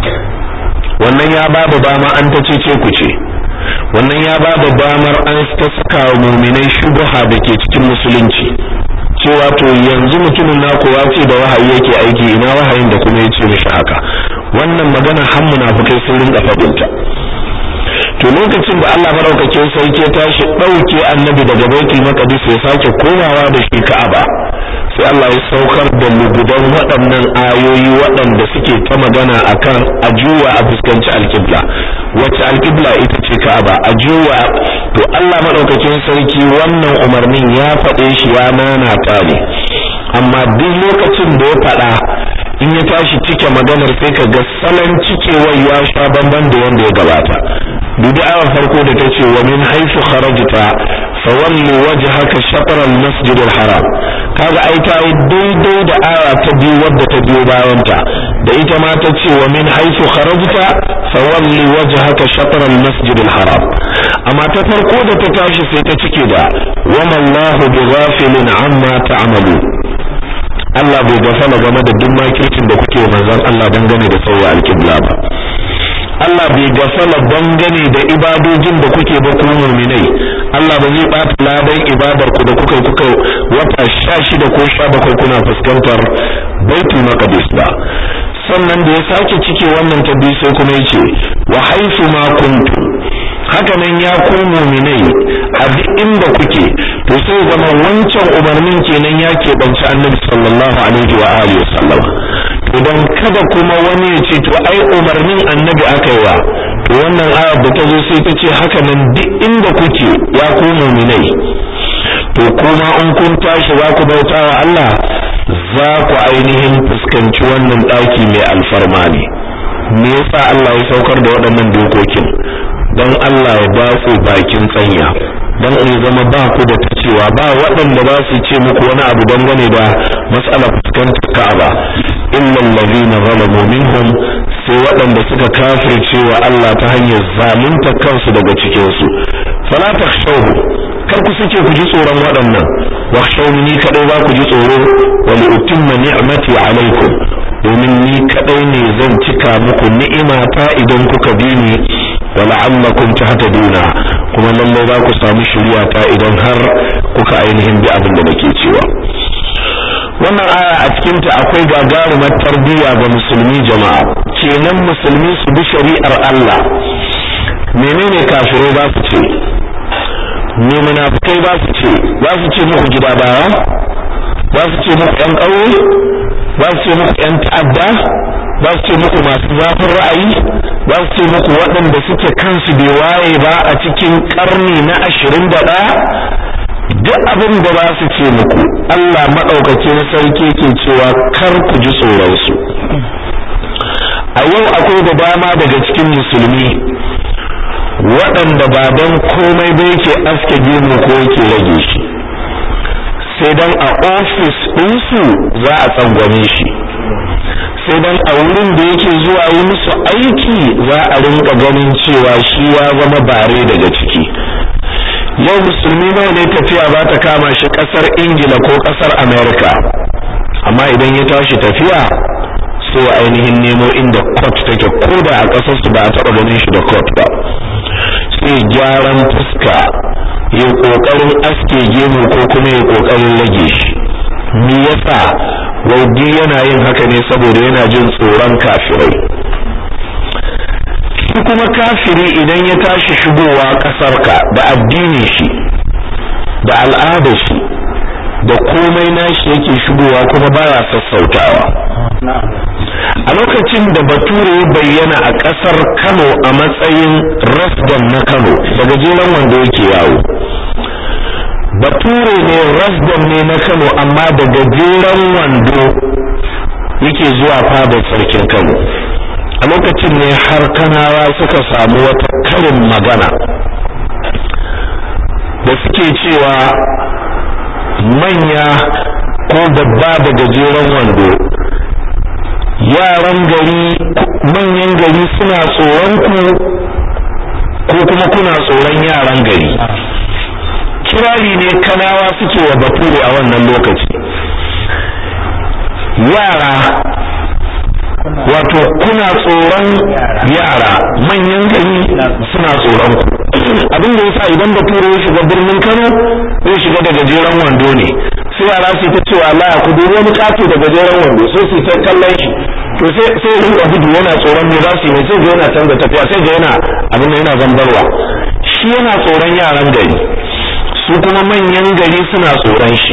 A: wannan ya babu dama an ta ce ku ce, wannan ya babu damar an ta saka wa mu'minai shubha da ke cikin musulunci cewa to yanzu mutumin naku ya ce da wahayi yake aiki, ina wahayin da kuma yace mishi haka. wannan magana har munafikai sun rinka fadinta. to lokacin da Allah madaukakin sarki ya tashi dauke Annabi daga Baitul Maqdis ya sake komawa da shi Ka'aba, sai Allah ya saukar da lugudan waɗannan ayoyi waɗanda suke ta magana akan ajuwa a fuskanci alqibla. wacce alqibla ita ce Ka'aba, ajuwa. to Allah madaukakin sarki wannan umarnin ya faɗe shi ya nanata ne, amma duk lokacin da ya faɗa in ya tashi cike maganar sai ka ga salon cikewar ya sha bamban da wanda ya gabata. dubi ayar farko da tace wa min haythu kharajta fawalli wajhaka shatr al-masjid al-haram kaga ai ta yi daidai da aya ta biyu wadda ta biyo bayan ta da ita ma ta ce wa min haythu kharajta fawalli wajhaka shatr al-masjid al-haram amma ta farko da ta tashi sai ta cike da wa mallahu bighafilin amma ta'malu Allah bai gafala game da duk makircin da kuke manzon Allah dangane da sauya al-qibla ba Allah bai gafala dangane da ibadojin da kuke ba ku mu'minai Allah ba zai bata ladan ibadar ku da kuka wata 16 ko 17 kuna fuskantar Baitul Maqdis ba sannan da ya sake cike wannan tabbi sai kuma yace wa haythu ma kuntum haka nan ya ku mu'minai a duk inda kuke to sai zama wancan umarnin kenan ya keɓanci Annabi sallallahu alaihi wa alihi wasallam to dan kada kuma wani ya ce to ai umarnin Annabi aka yi wa to wannan ayar da ta zo sai ta ce haka nan duk inda kuke ya ku mu'minai to kuma in kun tashi za ku bauta wa Allah za ku ainihin fuskanci wannan daki mai alfarma ne me yasa Allah ya saukar da waɗannan dokokin dan Allah ya ba ku bakin tsanya dan in zama ba ku da tacewa ba waɗanda ba su ce muku wani abu dangane da mas'alar fuskantar Ka'aba illa allazina zalamu minhum sai waɗanda suka kafirce wa Allah ta hanyar zalunta kansu daga cikin su fala takhshawhu kar ku sake ku ji tsoron waɗannan wakhshawni ni kadai ba ku ji tsoro wa li utimma ni'mati alaikum domin ni kadai ne zan cika muku ni'imata idan kuka bi ni wa la'allakum tahtaduna kuma lalle za ku samu shiriya ta idan har kuka ainihin bi abin da nake cewa wannan aya a cikin ta akwai gagarumar tarbiyya ga musulmi jama'a kenan musulmi su bi shari'ar Allah menene kafirai ba su ce me munafikai ba su ce muku gida baya ba su ce muku yan ƙauye ba su ce muku yan ta'adda ba su ce muku masu zafin ra'ayi ba su ce muku waɗanda suke kansu bai waye ba a cikin ƙarni na 21 duk abin da ba su ce muku Allah maɗaukakin sarki ke cewa kar ku ji tsoron su a yau akwai da dama daga cikin musulmi waɗanda ba don komai ba yake aske gemu ko yake rage shi sai dan a ofis ɗinsu za a tsangwame shi sai dan a wurin da yake zuwa yi musu aiki za a rinka ganin cewa shi ya zama bare daga ciki yau musulmi nawa ne tafiya ba ta kama shi ƙasar Ingila ko ƙasar America amma idan ya tashi tafiya sai ainihin nemo inda court take ko da a ƙasar su ba a taɓa ganin shi da court ba sai gyaran fuska ya kokarin aske gemu ko kuma ya kokarin rage shi me yasa wadi yana yin haka ne saboda yana jin tsoron kafirai shi kuma kafiri idan ya tashi shigowa kasarka da addinin shi da al'adar shi da komai nashi yake shigowa kuma baya sassautawa a lokacin da bature ya bayyana a kasar Kano a matsayin rasdan na Kano daga jiran wanda yake yawo bature ne rasdan ne na Kano amma daga jiran wando yake zuwa fadar sarkin Kano a lokacin ne har Kanawa suka samu wata karin magana da suke cewa manya ko babba daga jiran wando yaran gari manyan gari suna tsoron ku ko kuma kuna tsoron yaran gari kirari ne Kanawa suke wa bature a wannan lokaci yara wato kuna tsoron yara manyan gari suna tsoron ku abin da yasa idan bature ya shiga birnin Kano zai shiga da gajeren wando ne sai yara su ta cewa Allah ku dubi wani kato da gajeren wando sai su ta kallon shi to sai rinka gudu yana tsoron me za su yi sai ga yana canza tafiya sai ga yana abin da yana zambarwa shi yana tsoron yaran gari su kuma manyan gari suna tsoron shi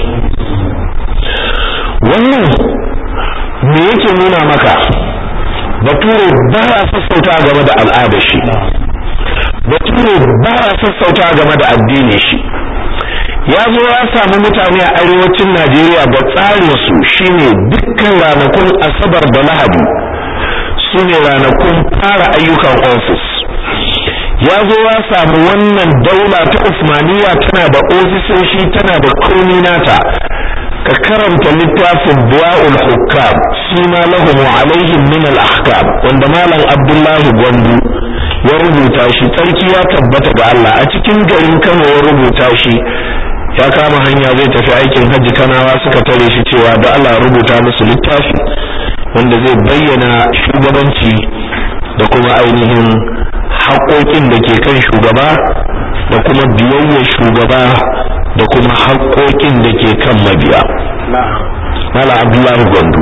A: wannan me yake nuna maka bature ba ya sassauta game da al'adar shi bature ba ya sassauta game da addinin shi ya zo ya samu mutane a arewacin Najeriya da tsarin su shine dukkan ranakun Asabar da Lahadi sune ranakun fara ayyukan office ya zo ya samu wannan daula ta Usmaniya tana da ofisoshi tana da komai nata. ka karanta littafin Du'a'ul Hukam sima lahum wa alaihim min al-ahkam wanda malam Abdullahi Gwandu ya rubuta shi. Tsarki ya tabbata ga Allah. A cikin garin Kano ya rubuta shi. Ya kama hanya zai tafi aikin hajji, Kanawa suka tare shi cewa da Allah rubuta musu littafi wanda zai bayyana shugabanci da kuma ainihin haƙoƙin da ke kan shugaba da kuma biyayyar shugaba da kuma haƙoƙin da ke kan mabiya. Malam Abdullahi Gwandu,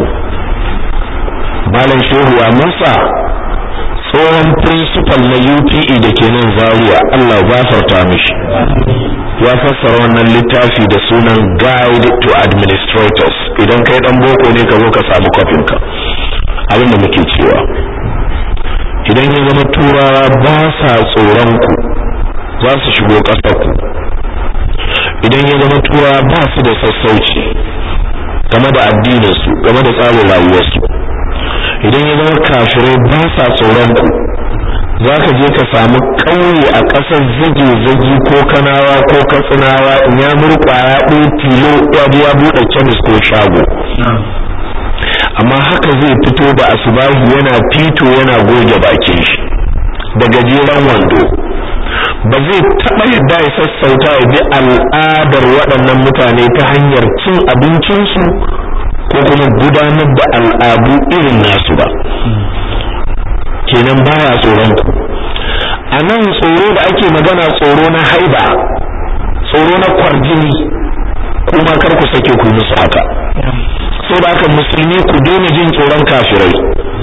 A: Malam Shehu ya Musa, tsohon principal na UPE da ke nan Zaria, Allah ya gafarta mishi, ya fassara wannan littafi da sunan Guide to Administrators. Idan kai dan boko ne ka zo ka samu kofin ka. Abin da muke cewa idan ya zama turawa ba sa tsoron ku za su shigo ƙasar ku, idan ya zama turawa ba su da sassauci game da addinin su, game da tsarin rayuwar su, idan ya zama kafirai ba sa tsoron ku, za ka je ka samu ƙauye a ƙasar zage-zage ko Kanawa ko Katsinawa in ya murƙwaya ɗin tilo ya buɗe kemis ko shago, amma haka zai fito da asubahi yana fito yana goge bakin shi da gajeren wando. Ba zai taɓa yadda ya sassauta ya bi al'adar waɗannan mutane ta hanyar cin abincinsu ko kuma gudanar da al'adu irin nasu ba. Kenan baya tsoron ku. A nan tsoro da ake magana tsoro na haiba, tsoro na kwarjini, kuma kar ku sake ku musu haka. So da haka musulmi ku daina jin tsoron kafirai.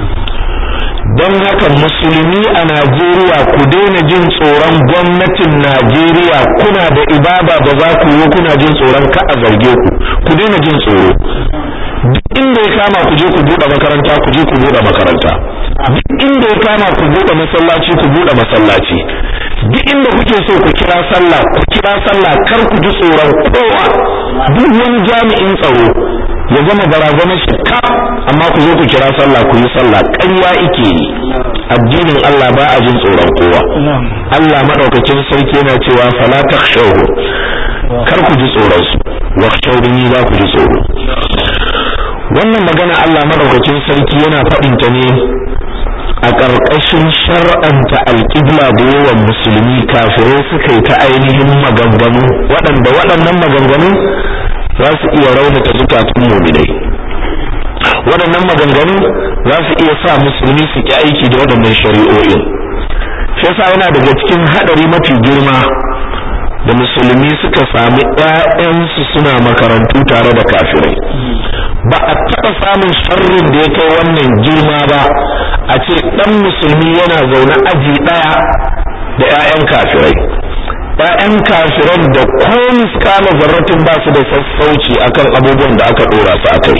A: Don haka musulmi a Najeriya ku daina jin tsoron gwamnatin Najeriya. Kuna da ibada da za ku yi, kuna jin tsoron ka a zarge ku daina jin tsoro. Duk inda ya kama ku je ku buɗe makaranta, ku je ku buɗe makaranta. Duk inda ya kama ku buɗe masallaci, ku buɗe masallaci. Duk inda kuke so ku kira sallah, ku kira sallah, kar ku ji tsoron kowa. Duk wani jami'in tsaro ya zama barazanar shi ka, amma ku zo ku kira sallah, ku yi sallah. ƙarya ike yi. Addinin Allah ba a jin tsoron kowa. Allah madaukakin sarki yana cewa fala takhshawhu, kar ku ji tsoron su, wakhshawni za ku ji tsoro. Wannan magana Allah madaukakin sarki yana faɗin ta ne a ƙarƙashin shar'anta alƙibla da yawan musulmi kafirai suka yi ta ainihin maganganu waɗanda waɗannan maganganu za su iya raunata zukatun mu'minai. Waɗannan maganganu za su iya sa musulmi su ki aiki da waɗannan shari'o'in. Shi yasa yana daga cikin haɗari mafi girma da musulmi suka sami ƴaƴansu suna makarantu tare da kafirai. Ba a taɓa samun sharrin da ya kai wannan girma ba, a ce ɗan musulmi yana zaune aji ɗaya da ƴaƴan kafirai. ƴaƴan kafiran da ko miskala zarratin ba su da sassauci akan abubuwan da aka ɗora su akai.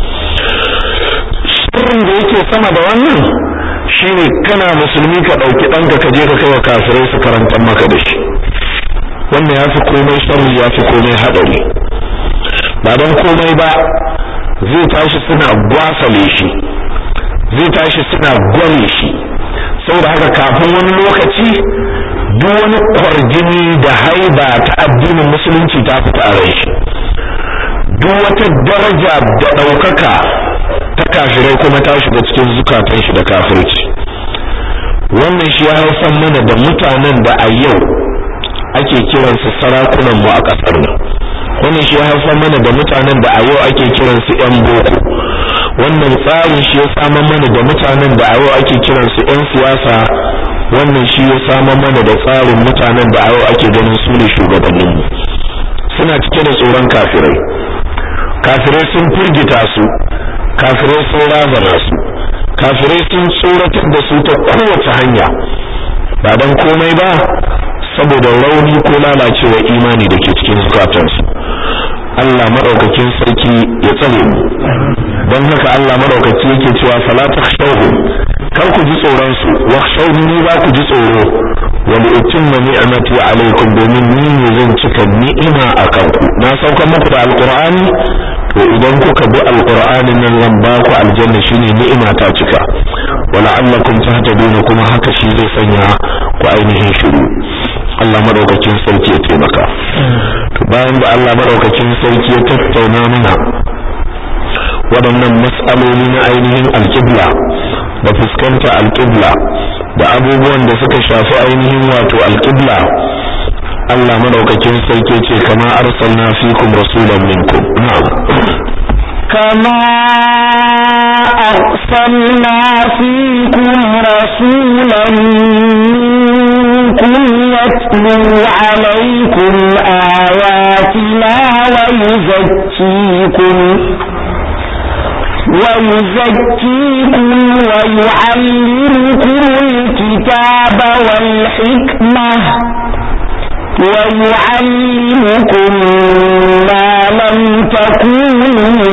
A: Sharrin da yake sama da wannan shine kana musulmi ka ɗauki ɗanka ka je ka kai wa kafirai su karantar maka da shi. Wannan ya fi komai sharri, ya fi komai haɗari. Ba don komai ba, zai tashi suna gwasale shi, zai tashi suna gwale shi. Saboda haka kafin wani lokaci duk wani kwarjini da haiba ta addinin musulunci ta fita a rai shi. Duk wata daraja da ɗaukaka ta kafirai kuma ta shiga cikin zukatan shi da kafirci. Wannan shi ya haifar mana da mutanen da a yau ake kiransu sarakunan mu a ƙasar nan. Wannan shi ya haifar mana da mutanen da a yau ake kiransu ƴan boko. Wannan tsarin shi ya samar mana da mutanen da a yau ake kiransu ƴan siyasa. Wannan shi ya samar mana da tsarin mutanen da a yau ake ganin su ne shugabanninmu. Suna cike da tsoron kafirai. Kafirai sun firgita su, kafirai sun razana su, kafirai sun tsoratar da su ta kowace hanya. Ba don komai ba, saboda rauni ko lalacewa imani da ke cikin zukatansu. Allah madaukakin sarki ya tsare mu. Don haka Allah madaukaki yake cewa fala takhshawhum, kar ku ji tsoron su, wakhshawni ba ku ji tsoro, wa li utimma ni'mati alaykum, domin ni ne zan cika ni'ima akan ku. Na sauka muku da alqur'ani, to idan kuka bi alqur'anin nan zan ba ku aljanna, shine ni'ima ta cika. Wa la'allakum tahtadun, kuma haka shi zai sanya ku ainihin shiru. Allah madaukakin sarki ya taimaka. To bayan da Allah madaukakin sarki ya tattauna mana waɗannan mas'aloli na ainihin alƙibla da fuskanta alƙibla da abubuwan da suka shafi ainihin wato alƙibla, Allah madaukakin sarki ce kama arsalna fikum rasulan minkum.
B: كما أرسلنا فيكم رسولا منكم يتلو عليكم آياتنا ويزكيكم ويعلمكم الكتاب والحكمة ويعلمكم ما لم تكونوا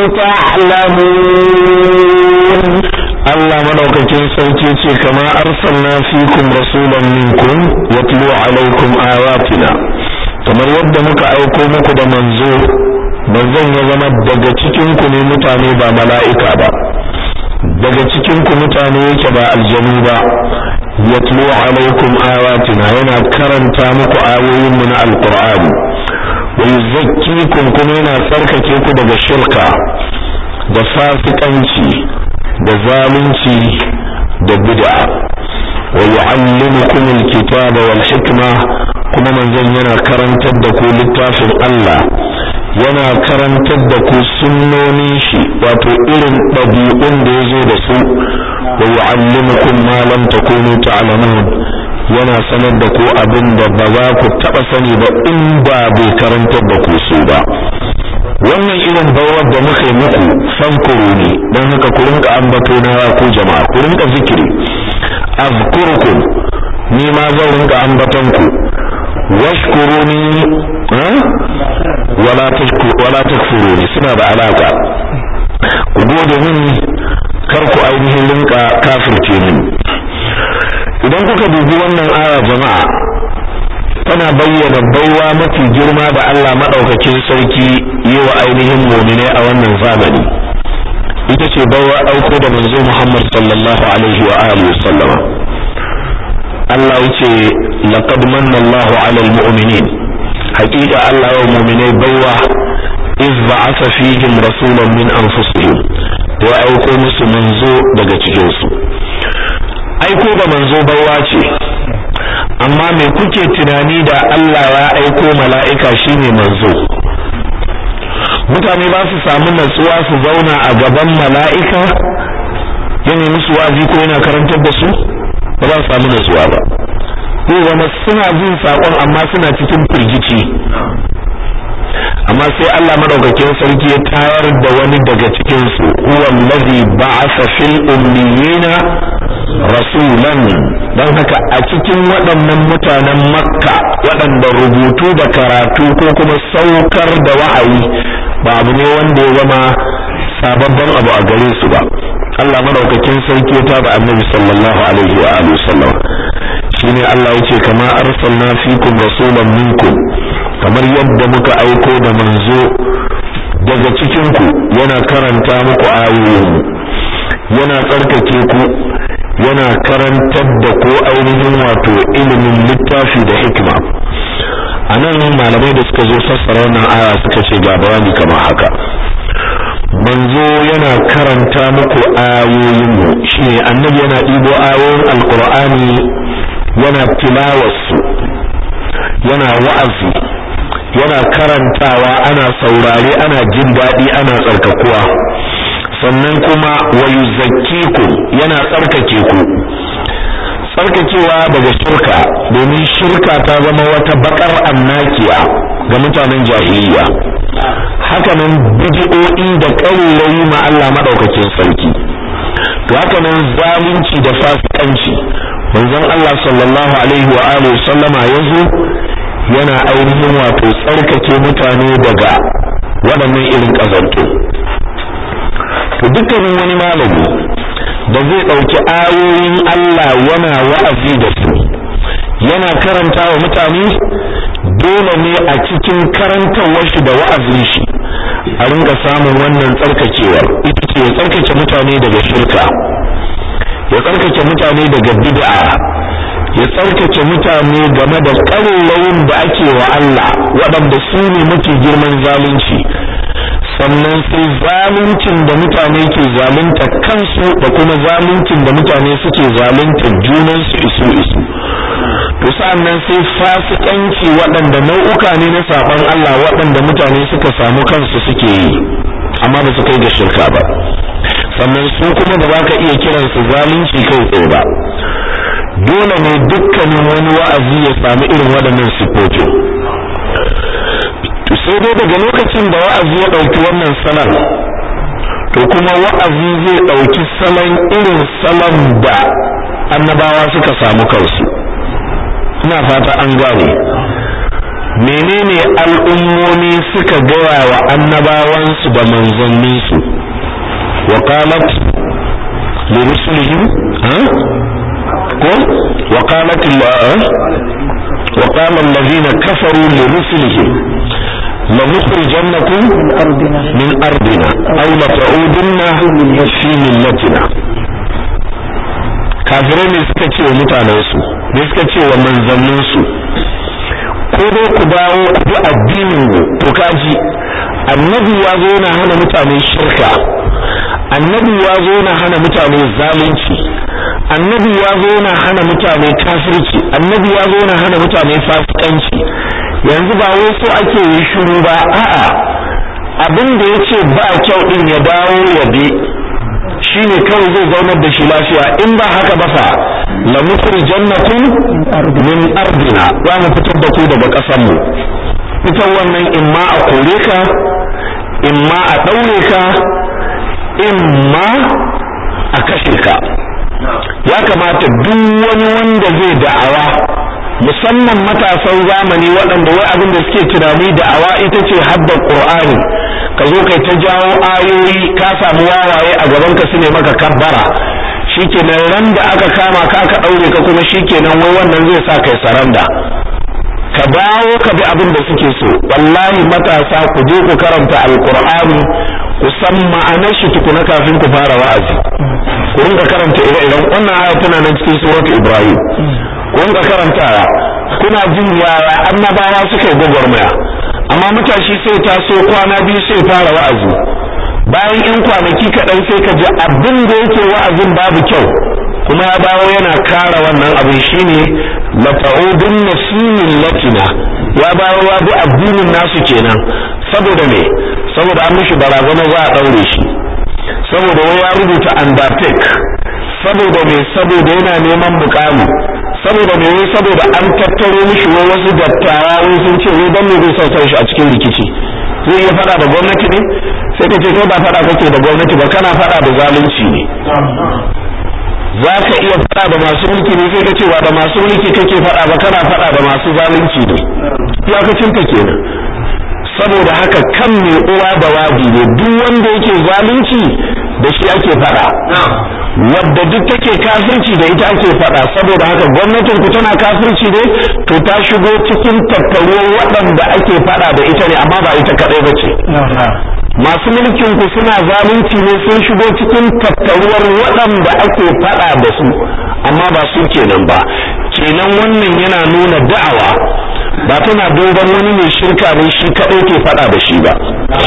B: تعلمون.
A: الله ملوكين سيكي كما أرسلنا فيكم رسولا منكم يتلو عليكم آياتنا kamar yadda muka aiko muku da manzon ya zama daga cikinku ne mutane ba mala'ika ba, daga cikinku mutane yake ba aljanu ba, yatlu alaikum ayatina yana karanta muku ayoyin mu na alqur'ani wa yuzakkikum kuma yana tsarkake ku daga shirka da fasikanci da zalunci da bid'a wa yu'allimukum alkitaba wal hikma kuma manzon yana karantar da ku littafin Allah, yana karantar da ku sunnonin shi wato irin ɗabi'un da ya zo da su, wa yu'allimukum ma lam takunu ta'lamun yana sanar da ku abin da ba za ku taɓa sani ba in ba bai karantar da ku su ba. Wannan irin bawar da muka yi muku fankuru ne, don haka ku rinka ambato na ku jama'a, ku rinka zikiri. Azkurukum ni ma zan rinka ambaton ku, washkuruni wala takfuruni, suna da alaka. Ku gode mini kar ku ainihin rinka kafirce mini. Idan kuka dubi wannan aya jama'a, tana bayyana baiwa mafi girma da Allah madaukakin sarki yi wa ainihin mu'mine a wannan zamani. Ita ce baiwa aiko da manzo Muhammad sallallahu alaihi wa alihi wasallama. Allah yace laqad manna Allahu 'alal mu'minin, haqiqa Allah wa mu'minai baiwa iz ba'atha fihim rasulan min anfusihim, ya aiko musu manzo daga cikin su. Aiko da manzo baiwa ce, amma me kuke tunani da Allah ya aiko mala'ika shine manzo? Mutane ba su samu natsuwa su zauna a gaban mala'ika yana musu wazi ko yana karantar da su? Ba za su samu natsuwa ba. Ko zama suna jin saƙon amma suna cikin firgici. Amma sai Allah madaukakin sarki ya tayar da wani daga cikin su, huwa allazi ba'atha fil ummiyina rasulan. Dan haka a cikin waɗannan mutanen Makka waɗanda rubutu da karatu ko kuma saukar da wa'ayi ba abu ne wanda ya zama sababban abu a gare su ba. Allah madaukakin sarki ya taba Annabi sallallahu alaihi wa alihi wasallam. Shine Allah yace kama arsalna fikum rasulan minkum, kamar yadda muka aiko da manzo daga cikin ku yana karanta muku ayoyin, yana tsarkake ku, yana karantar da ku ainihin wato ilimin littafi da hikima. Anan malamai da suka zo fassara wannan aya suka ce ga bayani kamar haka. Manzo yana karanta muku ayoyin mu, shine annabi yana ɗibo ayoyin alqur'ani yana tilawarsu, yana wa'azi, yana karantawa, ana saurare, ana jin daɗi, ana tsarkakuwa. Sannan kuma wa yuzakkikum yana tsarkake ku, tsarkakewa daga shirka, domin shirka ta zama wata bakar annakiya ga mutanen jahiliya. Hakanan bid'o'i da ƙaurayi ma Allah madaukakin sarki, to hakanan zalunci da fasikanci. Manzon Allah sallallahu alaihi wa alihi sallama yazo yana ainihin wato tsarkake mutane daga waɗannan irin ƙazantu. To dukkanin wani malami da zai ɗauki ayoyin Allah yana wa'azi da su, yana karanta wa mutane, dole ne a cikin karantawar shi da wa'azin shi a ringa samun wannan tsarkakewar. Ita ce ya tsarkake mutane daga shirka, ya tsarkake mutane daga bid'a, ya tsarkake mutane game da ƙarerayin da ake wa Allah waɗanda su ne mafi girman zalunci, sannan sai zaluncin da mutane ke zalunta kansu da kuma zaluncin da mutane suke zalunta junansu isu to sa'annan sai fasikanci waɗanda nau'uka ne na saban Allah waɗanda mutane suka samu kansu suke yi amma ba su kai ga shirka ba, sannan su kuma ba za ka iya kiransu zalunci kai tsaye ba. Dole ne dukkanin wani wa'azi ya samu irin waɗannan siffofin. Sai dai daga lokacin da wa'azi ya ɗauki wannan salon, to kuma wa'azi zai ɗauki salon irin salon da annabawa suka samu kansu. Ina fata an gane. Menene al'ummomi suka gaya wa annabawansu da manzanninsu? Wa qalat li rusulihim وقالت وقال الذين كفروا لرسلهم لنخرجنكم من أرضنا أو لتعودن في ملتنا. kafirai ne suka ce wa mutanensu, ne suka ce wa manzanninsu, ko dai ku dawo ku bi addinin to kaji annabi ya zo yana hana mutane shirka, annabi ya zo yana hana mutane zalunci, annabi ya zo yana hana mutane kafirci, annabi ya zo yana hana mutane fasikanci. Yanzu ba wai so ake yi shiru ba, a'a abin da yace ba kyau din ya dawo ya bi shine kawai zai zaunar da shi lafiya. In ba haka ba fa la mukhrijannakum min ardina, za mu fitar da ku daga ƙasar mu. Fitar wannan imma a kore ka, imma a daure ka, imma a kashe ka. Ya kamata duk wani wanda zai da'awa, musamman matasan zamani waɗanda wai abin da suke tunani da'awa ita ce hadda Qur'ani, ka zo kai ta jawo ayoyi ka samu wawaye a gaban ka su ne maka kabbara, shikenan ran da aka kama ka aka daure ka kuma shikenan wai wannan zai sa kai saranda. Ka dawo ka bi abin da suke so. Wallahi matasa ku je ku karanta alqur'ani ku san ma'anar shi tukuna kafin ku fara wa'azi. Ku rinka karanta ire-iren wannan aya tana nan cikin suratul Ibrahim. Ku rinka karantawa kuna jin yaya annabawa suka yi gwagwarmaya, amma matashi sai taso kwana biyu sai fara wa'azi, bayan in kwanaki kaɗan sai ka ji abin da yake wa'azin babu kyau kuma ya dawo yana kara wannan abin shine lata'udunna fi millatina, ya dawo ya bi addinin nasu kenan. Saboda me? Saboda an mishi barazana za a daure shi, saboda wai ya rubuta undertake, saboda me? Saboda yana neman mukami, saboda me? Saboda an tattaro mishi wai wasu dattawa wai sun ce wai dan me zai sauka shi a cikin rikici, zai iya fada da gwamnati ne? Sai ka ce kai ba fada kake da gwamnati ba, kana fada da zalunci ne. Za ka iya fada da masu mulki ne, sai ka ce ba da masu mulki kake fada ba, kana fada da masu zalunci ne. Iyakacin ka kenan. Saboda haka kan mai uwa da wabi ne, duk wanda yake zalunci da shi ake fada, wadda duk take kafirci da ita ake fada. Saboda haka gwamnatin ku tana kafirci ne, to ta shigo cikin tattaruwar waɗanda ake fada da ita ne, amma ba ita kadai bace. Masu mulkin ku suna zalunci ne, sun shigo cikin tattaruwar waɗanda ake fada da su, amma ba su kenan ba. Kenan wannan yana nuna da'awa ba tana dogon wani mai shirka ne shi kadai ke fada da shi ba.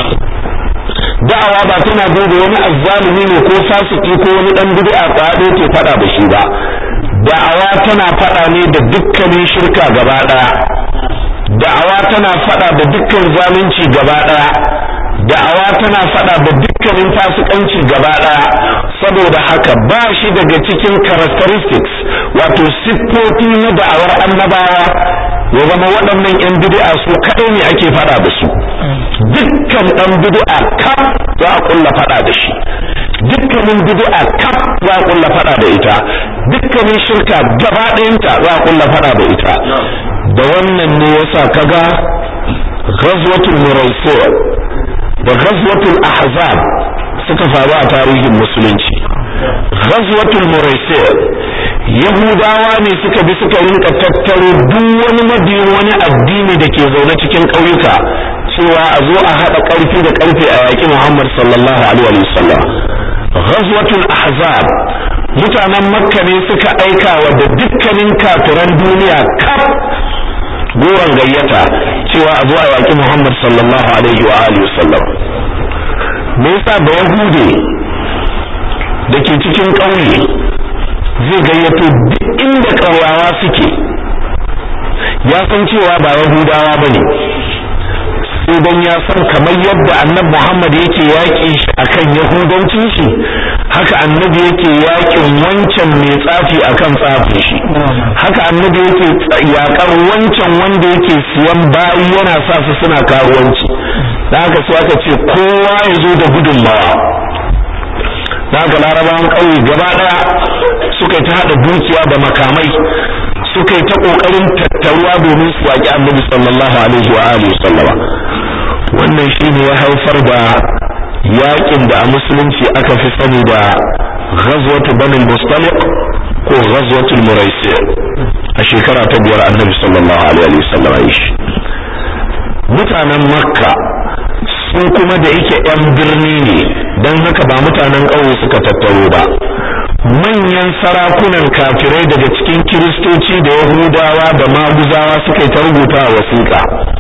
A: Da'awa ba tana duba wani azzalimi ne ko fasiki ko wani dan bid'a kwado ke fada da shi ba. Da'awa tana fada ne da dukkanin shirka gaba daya. Da'awa tana fada da dukkan zalunci gaba daya. Da'awa tana fada da dukkanin fasikanci gaba daya. Saboda haka ba shi daga cikin characteristics, wato siffofi na da'awar annabawa ya zama waɗannan 'yan bid'a su kaɗai ne ake fada da su. Dukkan ɗan bid'a kaf za a kulla fada da shi, dukkanin bid'a kaf za a kulla fada da ita, dukkanin shirka gaba ɗayanta za a kulla fada da ita. Da wannan ne yasa kaga ghazwatul muraisi' da ghazwatul ahzab suka faru a tarihin musulunci. Ghazwatul muraisi' Yahudawa ne suka bi suka rinka tattaro duk wani mabiyin wani addini da ke zaune cikin ƙauyuka cewa a zo a haɗa ƙarfi da ƙarfe a yaƙi Muhammad sallallahu alaihi wa sallam. Ghazwatul Ahzab mutanen makka ne suka aika wa da dukkanin kafiran duniya kaf goron gayyata cewa a zo a yaƙi Muhammad sallallahu alaihi wa alihi wasallam. Me yasa ba yahude da ke cikin ƙauye zai gayyato duk inda ƙauyawa suke, ya san cewa ba yahudawa bane, sai dan ya san kamar yadda annabi Muhammad yake yaƙi shi akan yahudancin shi, haka annabi yake yaƙin wancan mai tsafi akan tsafin shi, haka annabi yake yaƙar wancan wanda yake siyan bayi yana sa su suna karuwanci. da haka sai aka ce kowa ya zo da gudunmawa. da haka larabawan ƙauye gaba ɗaya suka yi ta haɗa dukiya da makamai, suka yi ta ƙoƙarin tattaruwa domin su yaƙi annabi sallallahu alaihi wa alihi sallama. wannan shine ya haifar da yaƙin da a musulunci aka fi sani da ghazwatu bani al-mustaliq ko ghazwatul muraisi a shekara ta 5 annabi sallallahu alaihi wa sallama. mutanen makka sun kuma da yake yan birni ne, don haka ba mutanen ƙauye suka tattaro ba. manyan sarakunan kafirai daga cikin kiristoci da yahudawa da maguzawa suka yi ta rubuta wasiƙa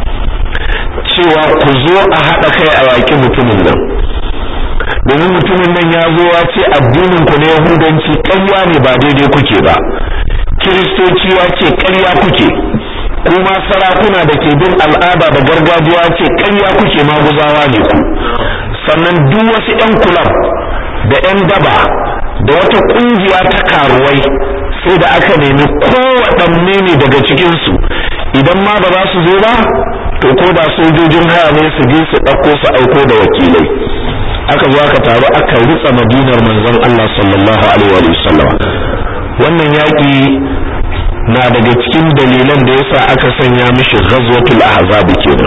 A: cewa ku zo a haɗa kai a yaƙi mutumin nan, domin mutumin nan ya zo ya ce addinin ku na yahudanci ƙarya ne, ba daidai kuke ba. kiristoci ya ce ƙarya kuke, kuma sarakuna da ke bin al'ada da gargajiya ce ƙarya kuke, maguzawa ne ku. sannan duk wasu 'yan kulab da 'yan daba da wata ƙungiya ta karuwai sai da aka nemi kowaɗanne ne daga cikinsu, idan ma ba za su zo ba to ko da sojojin haya ne su je su ɗauko su aiko da wakilai. aka zo aka taru aka ritsa madinar manzon Allah sallallahu alaihi wa sallam. wannan yaƙi na daga cikin dalilan da yasa aka sanya mishi ghazwatul ahzab kenan,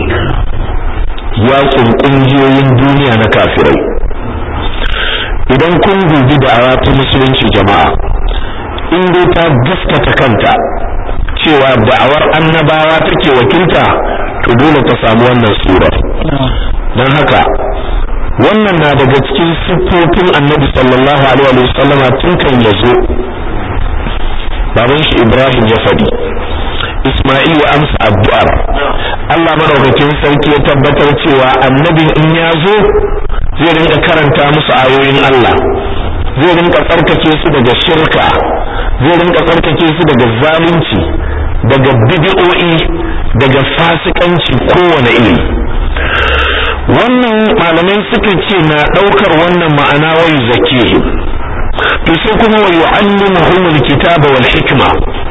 A: yaƙin ƙungiyoyin duniya na kafirai. idan kun dubi da'awa ta musulunci jama'a, in dai ta gaskata kanta cewa da'awar annabawa take wakilta, to dole ta samu wannan sura. don haka wannan na daga cikin siffofin annabi sallallahu alaihi wa sallama tun kan yazo. baban shi Ibrahim ya faɗi, Isma'il ya amsa addu'ar, Allah madaukakin sarki ya tabbatar cewa annabin in ya zo zai rinka karanta musu ayoyin Allah, zai rinka tsarkake su daga shirka, zai rinka tsarkake su daga zalunci, daga bid'o'i, daga fasikanci kowane iri. wannan malamai suka ce na daukar wannan ma'ana wa zakihim, to sai kuma wa yu'allimuhum alkitaba wal hikma,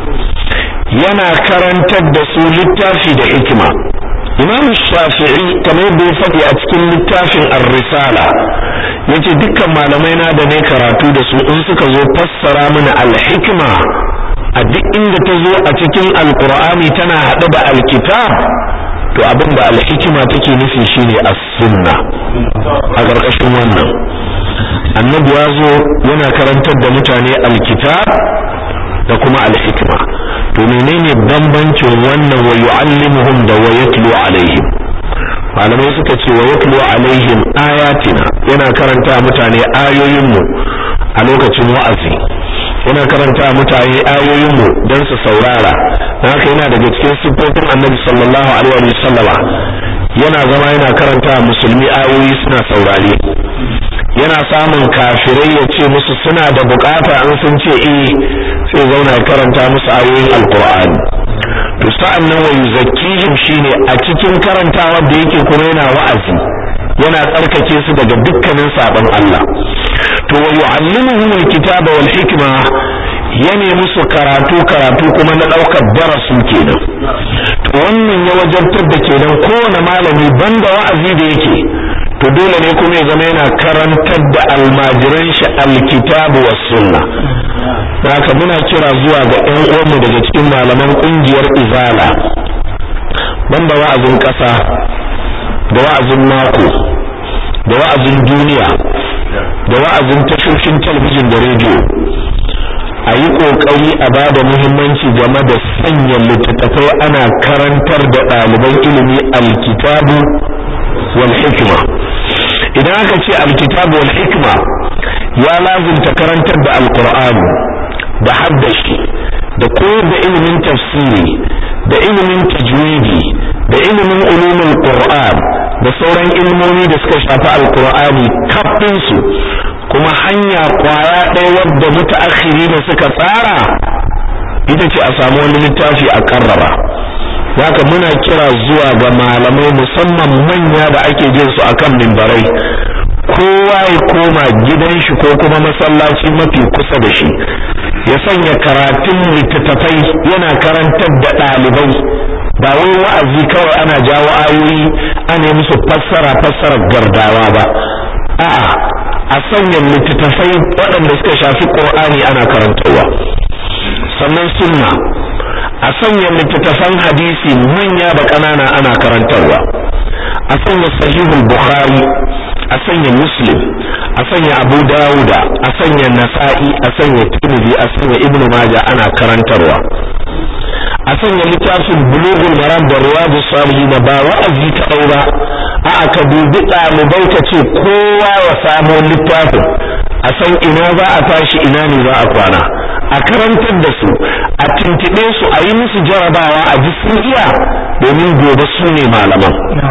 A: yana karantar da su littafi da hikima. Imam Shafi'i kamar da ya faɗi a cikin littafin Ar-Risala yace dukkan malamai na da ne karatu da su in suka zo fassara mana al-hikma a duk inda ta zo a cikin Al-Qur'ani tana haɗe da al-kitab, to abinda al-hikma take nufi shine as-sunna. a ƙarƙashin wannan annabi ya zo yana karantar da mutane al-kitab da kuma al-hikma. to menene bambancin wannan wa yu'allimuhum da wa yatlu alaihim? malamai suka ce wa yatlu alaihim ayatina, yana karanta mutane ayoyin mu a lokacin wa'azi, yana karanta mutane ayoyin mu dan su saurara. haka yana daga cikin siffofin annabi sallallahu alaihi wa sallama, yana zama yana karanta musulmi ayoyi suna saurare. yana samun kafirai ya ce musu suna da bukata, an sun ce sai zauna ya karanta musu ayoyin alqur'ani. to sa'annan wa yuzakkihim shine a cikin karantawa da yake kuma yana wa'azi, yana tsarkake su daga dukkanin sabon Allah. to wa yu'allimuhum alkitaba wal hikma, yana musu karatu kuma na daukar darasu kenan. to wannan ya wajabtar da kenan kowane malami banda wa'azi da yake, to dole ne kuma ya zama yana karantar da almajiran shi alkitabu was sunna. haka muna kira zuwa ga ƴan uwanmu daga cikin malaman kungiyar izala, banda wa'azin ƙasa da wa'azin mako da wa'azin duniya da wa'azin tashoshin talabijin da rediyo, a yi ƙoƙari a ba da muhimmanci game da sanya littattafai ana karantar da ɗaliban ilimi alkitabu wal hikma. idan aka ce alkitab wal hikma ya lazimta karantar da alqur'ani da haddashi da koyar da ilimin tafsiri da ilimin tajwidi da ilimin ulumul qur'an da sauran ilmomi da suka shafi alqur'ani kafin su kuma hanya kwaya ɗaya wadda mutaakhiri da suka tsara ita ce a samu wani littafi a karrara. haka muna kira zuwa ga malamai musamman manya da ake jin su akan mimbarai, kowa ya koma gidan shi ko kuma masallaci mafi kusa da shi ya sanya karatun littattafai yana karantar da ɗalibai, ba wai wa'azi kawai ana jawo ayoyi ana musu fassara gardawa ba. a'a a sanya littattafai waɗanda suka shafi Qur'ani ana karantarwa, sannan sunna a sanya littattafan hadisi manya da ƙanana ana karantarwa, a sanya sahihul bukhari, a sanya muslim, a sanya abu dawuda, a sanya nasa'i, a sanya tirmidhi, a sanya ibnu majah ana karantarwa, a sanya littafin bulughul maram da riyadus salihin ba wa'azi ta daura. a'a ka dubi ɗalibai ka ce kowa ya samu littafin, a san ina za a tashi ina ne za a kwana, a karantar da su, a tuntuɓe su, a yi musu jarabawa a ji sun iya, domin gobe su ne malaman.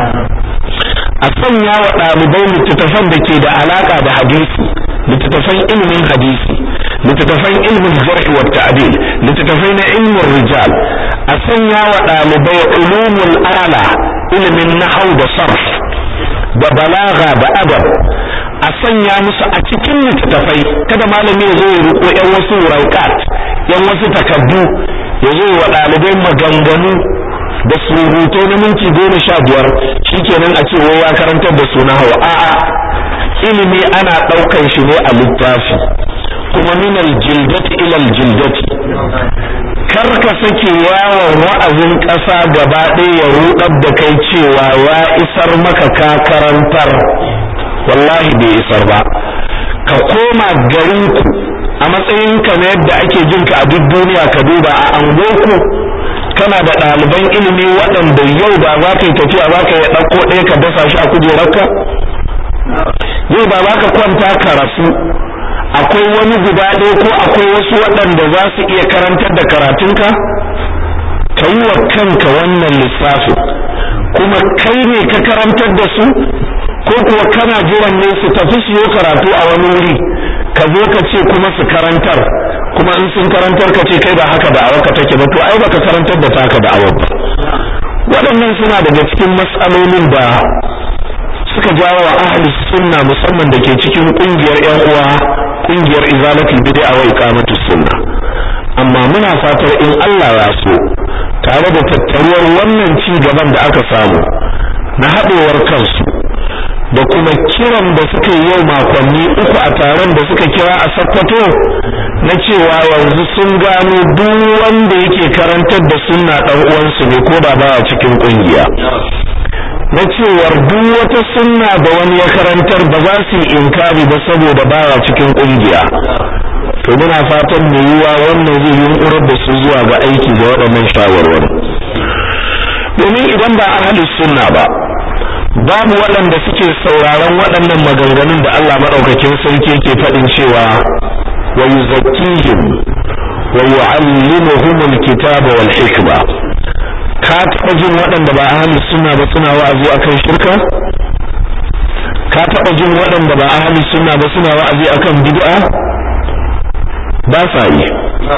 A: a sanya wa ɗalibai littattafan da ke da alaƙa da hadisi, littattafan ilimin hadisi, littattafan ilimin jarh wa ta'dil, littattafai na ilmin rijal. a sanya wa ɗalibai ulumul ala, ilimin nahwu da sarf da balaga da adab, a sanya musu a cikin littattafai. kada malami ya zo ya riko yan wasu raiqat, yan wasu takaddu, ya zo wa ɗalibai maganganu da surutu na minti 15 shikenan a ce wai ya karantar da su nahwu. a'a ilimi ana ɗaukan shi ne a littafi, kuma min aljildati ila aljildati. kar ka sake yawon wa'azin ƙasa gaba ɗaya ya rudar da kai cewa ya isar maka ka karantar, wallahi bai isar ba. ka koma garinku a matsayinka na yadda ake jinka a duk duniya, ka duba a angoku kana da ɗaliban ilimi waɗanda yau ba za ka yi tafiya za ka yi ɗauko ɗaya ka dasa shi a kujerarka, yau ba za ka kwanta ka rasu akwai wani guda ɗaya ko akwai wasu waɗanda za su iya karantar da karatunka. ka yi wa kanka wannan lissafi, kuma kai ne ka karantar da su ko kuwa kana jiran ne su tafi su yi karatu a wani wuri ka zo ka ce kuma su karantar, kuma in sun karantar ka ce kai ba haka da'awarka take ba, to ai baka karantar da taka da'awar ba. waɗannan suna daga cikin matsalolin da suka jawo wa ahli sunna musamman da ke cikin kungiyar ƴan uwa, kungiyar izalatul bid'a wa iqamatus sunna. amma muna fatar in Allah ya so, tare da tattaruwar wannan ci gaban da aka samu na haɗewar kansu da kuma kiran da suka yi yau makonni 3 a taron da suka kira a Sokoto na cewa yanzu sun gano duk wanda yake karantar da sunna dan uwansu ne ko da ba a cikin kungiya, na cewar duk wata sunna da wani ya karantar ba za su yi inkari ba saboda baya cikin kungiya. to muna fatan mu yiwa wannan zai yunkurar da su zuwa ga aiki da waɗannan shawarwari, domin idan ba ahlus sunna ba, babu waɗanda suke sauraron waɗannan maganganun da Allah madaukakin sarki yake faɗin cewa wa yuzakkihim wa yu'allimuhum alkitaba wal hikma. ka taɓa jin waɗanda ba ahlus sunna ba suna wa'azi akan shirka? ka taɓa jin waɗanda ba ahlus sunna ba suna wa'azi akan bid'a? ba sa yi,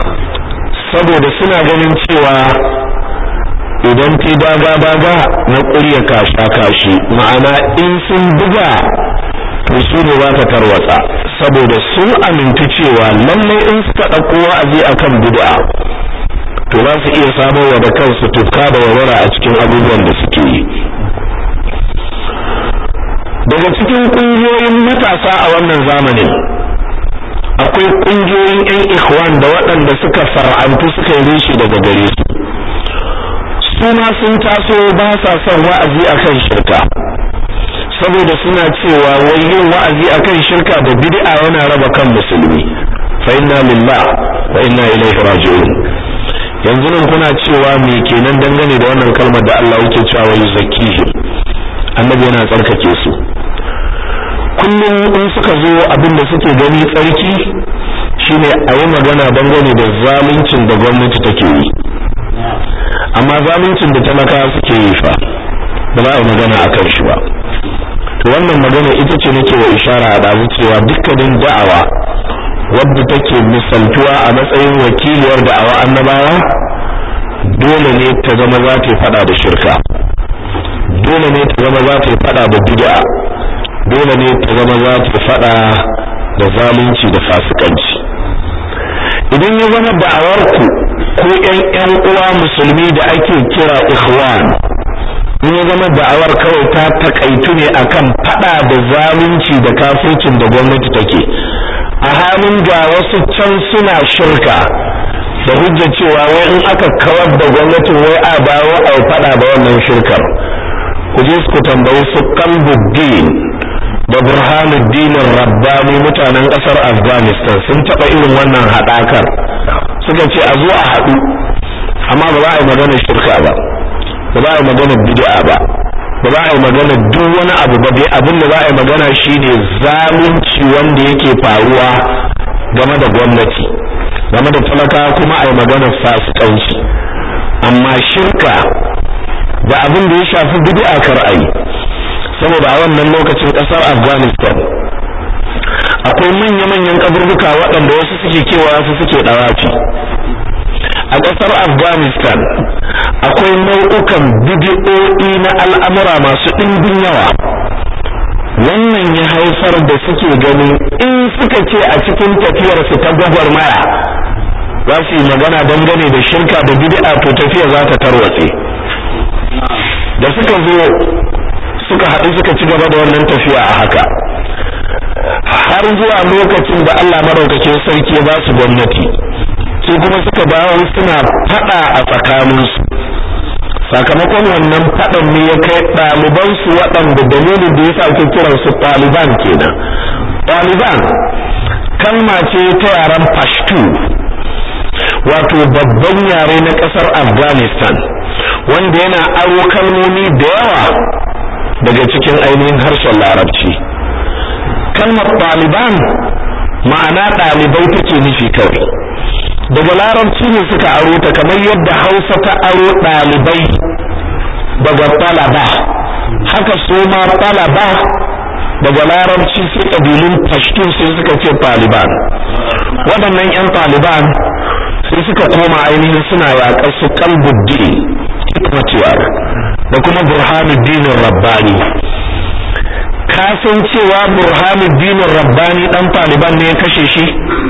A: saboda suna ganin cewa idan ta daga na ƙurya kashi, ma'ana in sun buga to su ne za ta tarwatsa, saboda sun amintu cewa lallai in suka ɗauko wa'azi akan bid'a to za su iya samarwa da kansu tufka da warwara a cikin abubuwan da suke yi. daga cikin ƙungiyoyin matasa a wannan zamanin akwai ƙungiyoyin 'yan ikhwan da waɗanda suka far'antu suka yi rishi daga gare su. su ma sun taso ba sa son wa'azi akan shirka, saboda suna cewa wai yin wa'azi akan shirka da bid'a yana raba kan musulmi. fa inna lillahi wa inna ilaihi raji'un. yanzu nan kuna cewa me kenan dangane da wannan kalmar da Allah yake cewa yuzakkihim, annabi yana tsarkake su. kullum in suka zo abin da suke gani tsarki shine a yi magana dangane da zaluncin da gwamnati take yi, amma zaluncin da talakawa suke yi fa ba za a yi magana a kan shi ba. to wannan magana ita ce nake wa ishara a ɗazu cewa dukkanin da'awa wadda take misaltuwa a matsayin wakiliyar da'awa annabawa dole ne ta zama za ta faɗa da shirka, dole ne ta zama za ta faɗa da bid'a, dole ne ta zama za ta faɗa da zalunci da fasikanci. idan ya zama da'awarku ko ƴan uwa musulmi da ake kira ikhwan, in ya zama da'awar kawai ta takaitu ne akan faɗa da zalunci da kafircin da gwamnati take, a halin ga wasu can suna shirka da hujjar cewa wai in aka kawar da gwamnatin wai a bawo a faɗa da wannan shirkar, ku je ku tambayi su Qalbuddin da Burhanuddin Rabbani mutanen kasar Afghanistan sun taba irin wannan hadakar, suka ce a zo a hadu amma ba za a yi magana shirka ba, ba za a yi magana bid'a ba, ba za a yi magana duk wani abu ba, dai abin da za a yi magana shine zalunci wanda yake faruwa game da gwamnati, game da talaka, kuma a yi magana fasikanci. amma shirka da abin da ya shafi bid'a kar ayi, saboda a wannan lokacin kasar Afghanistan akwai manya-manyan kaburbuka waɗanda wasu suke kewa su suke dawafi. a kasar Afghanistan akwai nau'ukan bid'o'i na al'amura masu ɗimbin yawa. wannan ya haifar da suke ganin in suka ce a cikin tafiyar su ta gwagwarmaya za su yi magana dangane da shirka da bid'a, to tafiya za ta tarwatse. da suka zo suka haɗu suka ci gaba da wannan tafiya a haka har zuwa lokacin da Allah madaukakin sarki ya ba su gwamnati, su kuma suka dawo suna faɗa a tsakaninsu. sakamakon wannan faɗan ne ya kai ɗalibansu waɗanda dalilin da yasa ake kiransu Taliban kenan. Taliban kalma ce ta yaren Pashto, wato babban yare na ƙasar Afghanistan, wanda yana aro kalmomi da yawa daga cikin ainihin harshen Larabci. kalmar Taliban ma'ana ɗalibai take nufi kawai, daga Larabci ne suka aro ta, kamar yadda Hausa ta aro ɗalibai daga talaba, haka su ma talaba daga Larabci sai ƙabilun Pashtun sai suka ce Taliban. waɗannan 'yan Taliban sai suka koma ainihin suna yaƙar su Qalbuddin Hikmatiyar da kuma Burhanuddin Rabbani. kasancewa Burhanuddin Rabbani dan Taliban ne ya kashe shi,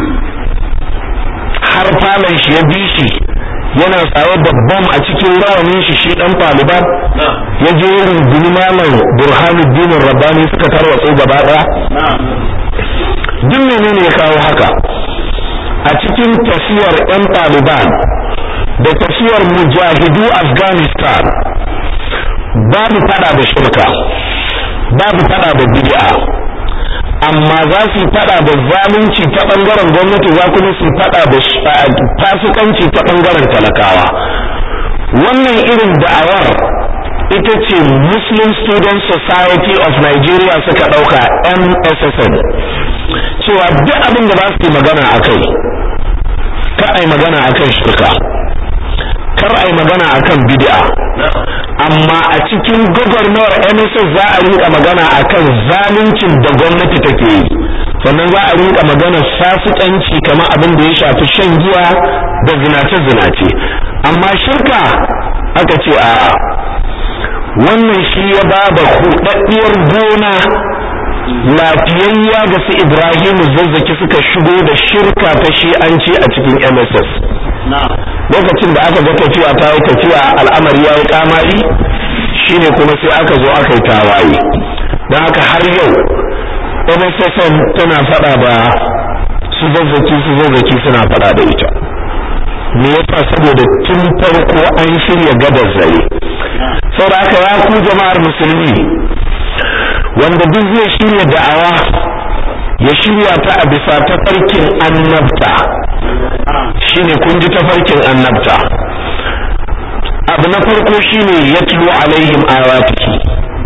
A: har falon shi ya bi shi yana tsaye da bam a cikin rawanin shi dan Taliban ya je rungumi malam Burhanuddin Rabbani suka tarwatsa gaba daya. duk menene ya kawo haka? a cikin tafiyar 'yan Taliban da tafiyar mujahidu Afghanistan babu fada da shirka, babu fada da bid'a, amma za su fada da zalunci ta bangaren gwamnati, za kuma su fada da fasikanci ta bangaren talakawa. wannan irin da'awar ita ce Muslim Student Society of Nigeria suka dauka MSSN, cewa duk abin da za su yi magana akai, kar ai magana akan shirka, kar ai magana akan bid'a, amma a cikin gwagwarmawar MSS za a rinka magana akan zaluncin da gwamnati take yi, sannan za a rinka magana fasikanci kamar abin da ya shafi shan giya da zinace-zinace. amma shirka aka ce a'a, wannan shi ya baba hudaddiyar gona lafiyayya da su Ibrahim Zazzaki suka shigo da shirka ta shi'anci a cikin MSS. lokacin da aka ga tafiya ta yi tafiya, al'amari ya yi kamari, shine kuma sai aka zo aka yi tawaye. don haka har yau MSS tana fada da su Zazzaki suna fada da ita. me yasa? saboda tun farko an shirya gadar zare. saboda haka ya ku jama'ar musulmi, wanda duk zai shirya da'awa ya shirya ta a bisa tafarkin annabta, shine kun ji tafarkin annabta. abu na farko shine yatlu alaihim ayatihi,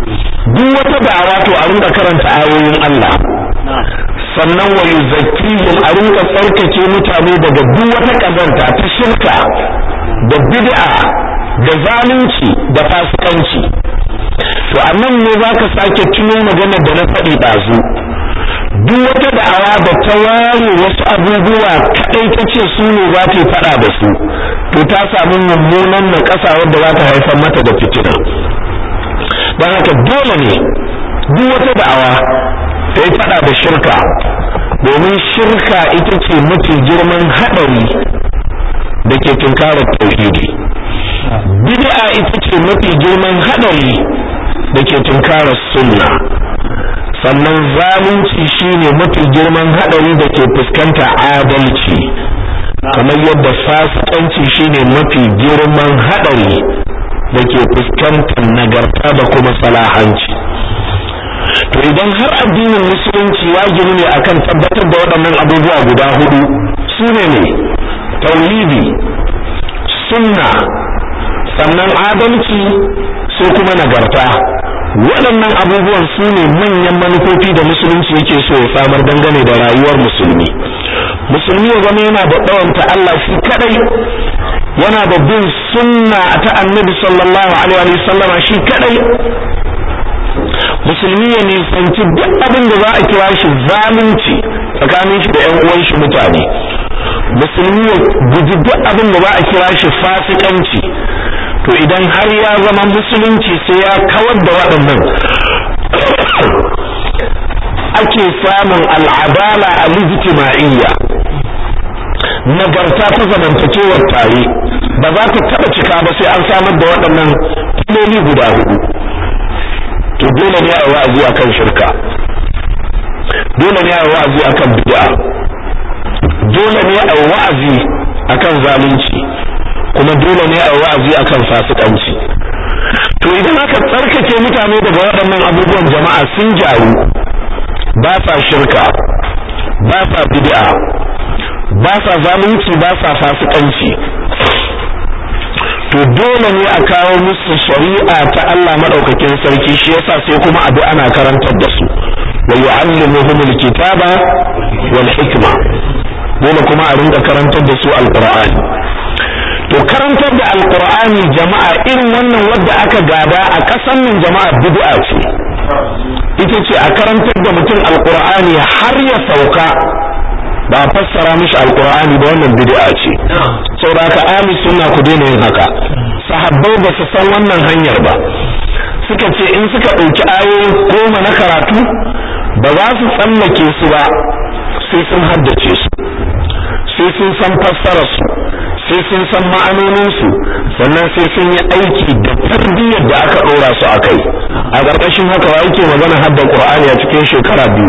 A: duk wata da'awa to a rinka karanta ayoyin Allah, sannan wa yuzakkihim a rinka tsarkake mutane daga duk wata kazanta ta shirka da bid'a da zalunci da fasikanci. To anan ne zaka sake tuno magana da na faɗi ɗazu, duk wata da'awa da ta ware wasu abubuwa kaɗai ta ce su ne za ta yi faɗa da su, to ta samu mummunan na ƙasa wadda za ta haifar mata da fitina. Don haka dole ne duk wata da'awa ta yi faɗa da shirka, domin shirka ita ce mafi girman haɗari da ke tunkarar tauhidi. Bid'a ita ce mafi girman haɗari da ke tunkarar sunna. Sannan zalunci shine mafi girman haɗari da ke fuskanta adalci, kamar yadda fasikanci shine mafi girman haɗari da ke fuskantar nagarta da kuma salahanci. To idan har addinin musulunci wajibi ne akan tabbatar da waɗannan abubuwa guda hudu, su ne tauhidi, sunna, sannan adalci, sai kuma nagarta. Waɗannan abubuwan su ne manyan manufofi da musulunci yake so ya samar dangane da rayuwar musulmi. Musulmi ya zama yana da ɗawanta Allah shi kadai, yana da bin sunna ta annabi sallallahu alaihi wa sallama shi kadai. Musulmi ya nisanci duk abin da za a kira shi zalunci tsakanin shi da ƴan uwan shi mutane. Musulmi ya guji duk abin da za a kira shi fasikanci. To idan har ya zama musulunci sai ya kawar da waɗannan, ake samun al'adala al-ijtima'iyya, nagarta ta zamantakewar tare, ba za ta taɓa cika ba sai an samar da waɗannan filoli guda hudu. To dole ne a wa'azi akan shirka, dole ne a wa'azi akan bid'a, dole ne a wa'azi akan zalunci, kuma dole ne a wa'azi akan fasikanci. To idan aka tsarkake mutane daga waɗannan abubuwan, jama'a sun jaru, ba sa shirka, ba sa bid'a, ba sa zalunci, ba sa fasikanci, to dole ne a kawo musu shari'a ta Allah madaukakin sarki. Shi yasa sai kuma abu ana karantar da su, wa yu'allimuhumul kitaba wal hikma, dole kuma a rinka karantar da su alqur'ani. To karantar da alqur'ani jama'a irin wannan wadda aka gada a kasan nan jama'a bid'a ce. Ita ce a karantar da mutum alqur'ani har ya sauka ba fassara mishi alqur'ani ba, wannan bid'a ce. Saboda haka ahli sunna ku daina yin haka. Sahabbai ba su san wannan hanyar ba, suka ce in suka ɗauki ayoyi 10 na karatu ba za su tsallake su ba sai sun haddace su, sai sun san fassarar su, sai sun san ma'anonin su, sannan sai sun yi aiki da tarbiyyar da aka ɗora su a kai. A ƙarƙashin haka wa yake magana hadda Qur'ani a cikin shekara 2.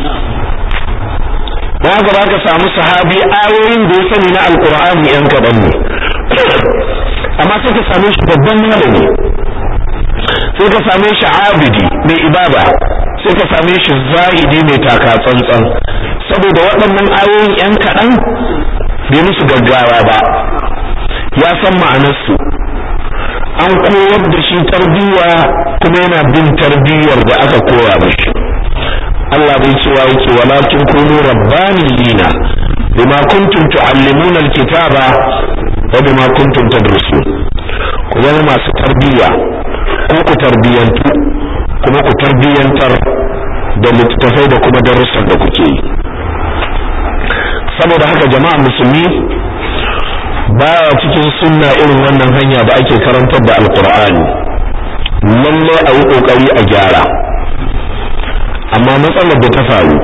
A: Ba haka ba ka samu sahabi ayoyin da ya sani na alqur'ani yan kaɗan ne, amma sai ka same shi babban malami, sai ka same shi abidi mai ibada, sai ka same shi zahidi mai taka tsantsan, saboda waɗannan ayoyin yan kaɗan bai musu gaggawa ba, ya san ma'anarsu, an koyar da shi tarbiyya kuma yana bin tarbiyyar da aka koya mishi. Allah bai cewa yake walakin kunu rabbaniyina bima kuntum tuallimuna alkitaba wa bima kuntum tadrusun. Ku zama masu tarbiyya, ko ku tarbiyantu kuma ku tarbiyantar da littattafai da kuma darussan da kuke yi. Saboda haka jama'a musulmi, baya cikin sunna irin wannan hanya da ake karantar da alqur'ani. Lalle a yi kokari a gyara, amma matsalar da ta faru,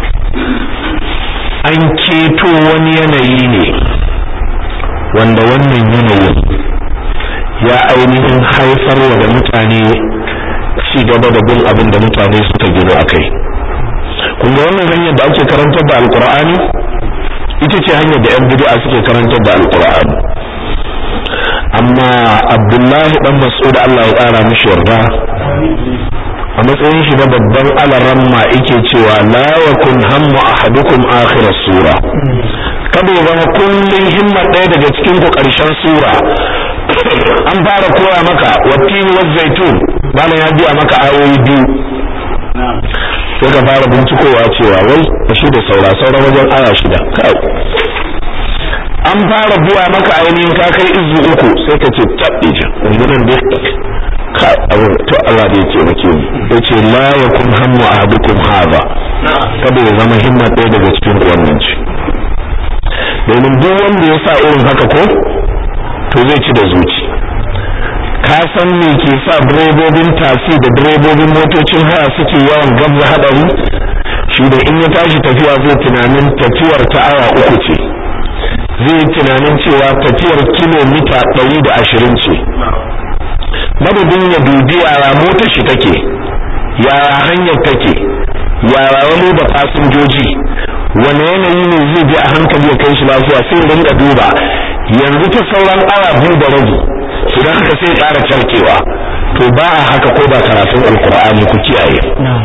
A: an keto wani yanayi ne wanda wannan yanayin ya ainihin haifarwa da mutane ci gaba da bin abin da mutane suka gino a kai. Kun ga wannan hanyar da ake karantar da alqur'ani ita ce hanyar da 'yan bid'a suke karantar da alqur'ani. Amma Abdullahi dan Mas'ud Allah ya ƙara mishi yarda, a matsayin shi na babban alaramma yake cewa la yakun hammu ahadukum akhir sura, kada ya zama kullun himma ɗaya daga cikin ku ƙarshen sura an fara koya maka wattini waz zaitun malam ya biya maka ayoyi biyu sai ka fara bincikowa cewa wai shi da sauran wajen aya 6 kai an fara biya maka ainihin ka kai izu 3 sai ka ce tabbija wannan dai ka abu to Allah da yake make yace la yakun hammu ahadukum hadha kada ya zama himma ɗaya daga cikin wannan ci domin duk wanda ya sa irin haka ko to zai ci da zuci ka san me ke sa direbobin taxi da direbobin motocin haya suke yawan gabza hadari shi da in ya tashi tafiya zai tunanin tafiyar ta awa 3 ce zai tunanin cewa tafiyar kilomita 120 ce madadin ya dubi yaya motar shi take yaya hanyar take yaya wani da fasinjoji wani yanayi ne zai bi a hankali ya kai shi lafiya sai rinka duba yanzu ta sauran awa 2 da rabi idan haka sai ƙara carkewa to ba a haka ko ba karatun alkur'ani ku kiyaye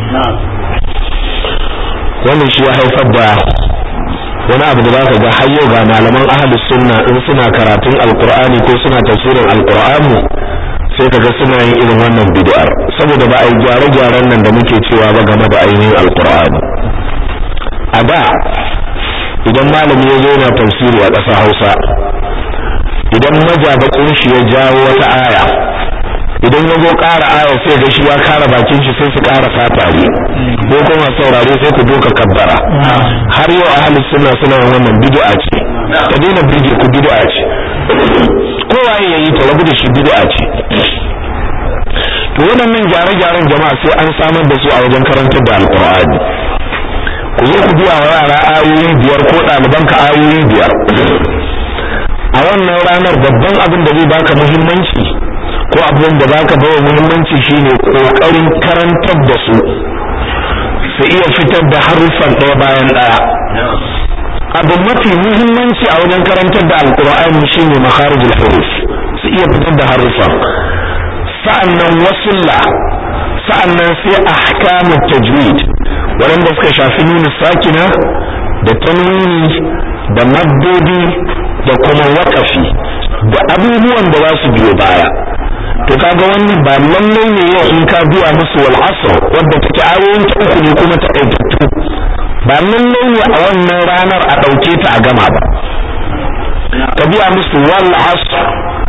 A: wannan shi ya haifar da wani abu da za ka ga har yau ga malaman ahlus sunna in suna karatun alkur'ani ko suna tafsirin alkur'ani sai kaga suna yin irin wannan bid'ar saboda ba a yi gyare-gyaren nan da muke cewa ba game da ainihin alkur'ani a da idan malami ya zo yana tafsiri a ƙasar Hausa idan majabakin shi ya jawo wata aya idan ya zo ƙara aya sai ga shi ya kara bakin shi sai su ƙara fatari ko kuma saurare sai ku doka kabbara har yau ahlus sunna suna wannan bid'a ce ta daina bid'a ku bid'a ce kowa yayi ta rabu da shi bid'a ce to wannan gyare-gyaren jama'a sai an samar da su a wajen karantar da alqur'ani ku zo ku biya wa yara ayoyi 5 ko ɗaliban ka ayoyi 5 a wannan ranar babban abin da zai baka muhimmanci ko abin da baka bawa muhimmanci shine kokarin karantar da su iya fitar da harufan ɗaya bayan ɗaya abu mafi muhimmanci a wajen karantar da alqur'ani shine makharijul huruf su iya fitar da harufan sa'annan wasulla sa'annan sai ahkamut tajwid wanda suka shafi nuna sakina da tanwini da maddodi da kuma waqafi da abubuwan da za su biyo baya to kaga wannan ba lallai ne yau in ka biya musu wal asr wanda take ayoyin ta uku ne kuma ta aitattu ba lallai ne a wannan ranar a dauke ta a gama ba ka biya musu wal asr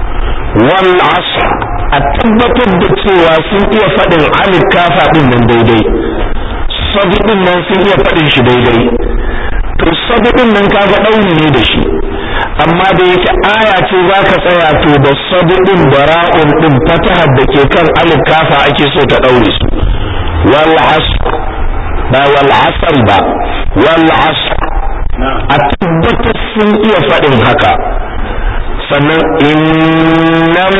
A: a tabbatar da cewa sun iya faɗin alif kafa din nan daidai sabi din nan sun iya faɗin shi daidai to sabi din nan kaga ɗauri ne da shi amma da yake aya ce zaka tsaya to da sabi din da ra'un din fatahar da ke kan alif kafa ake so ta ɗaure su wal asr ba wal asr ba wal asr a tabbatar sun iya faɗin haka sannan innal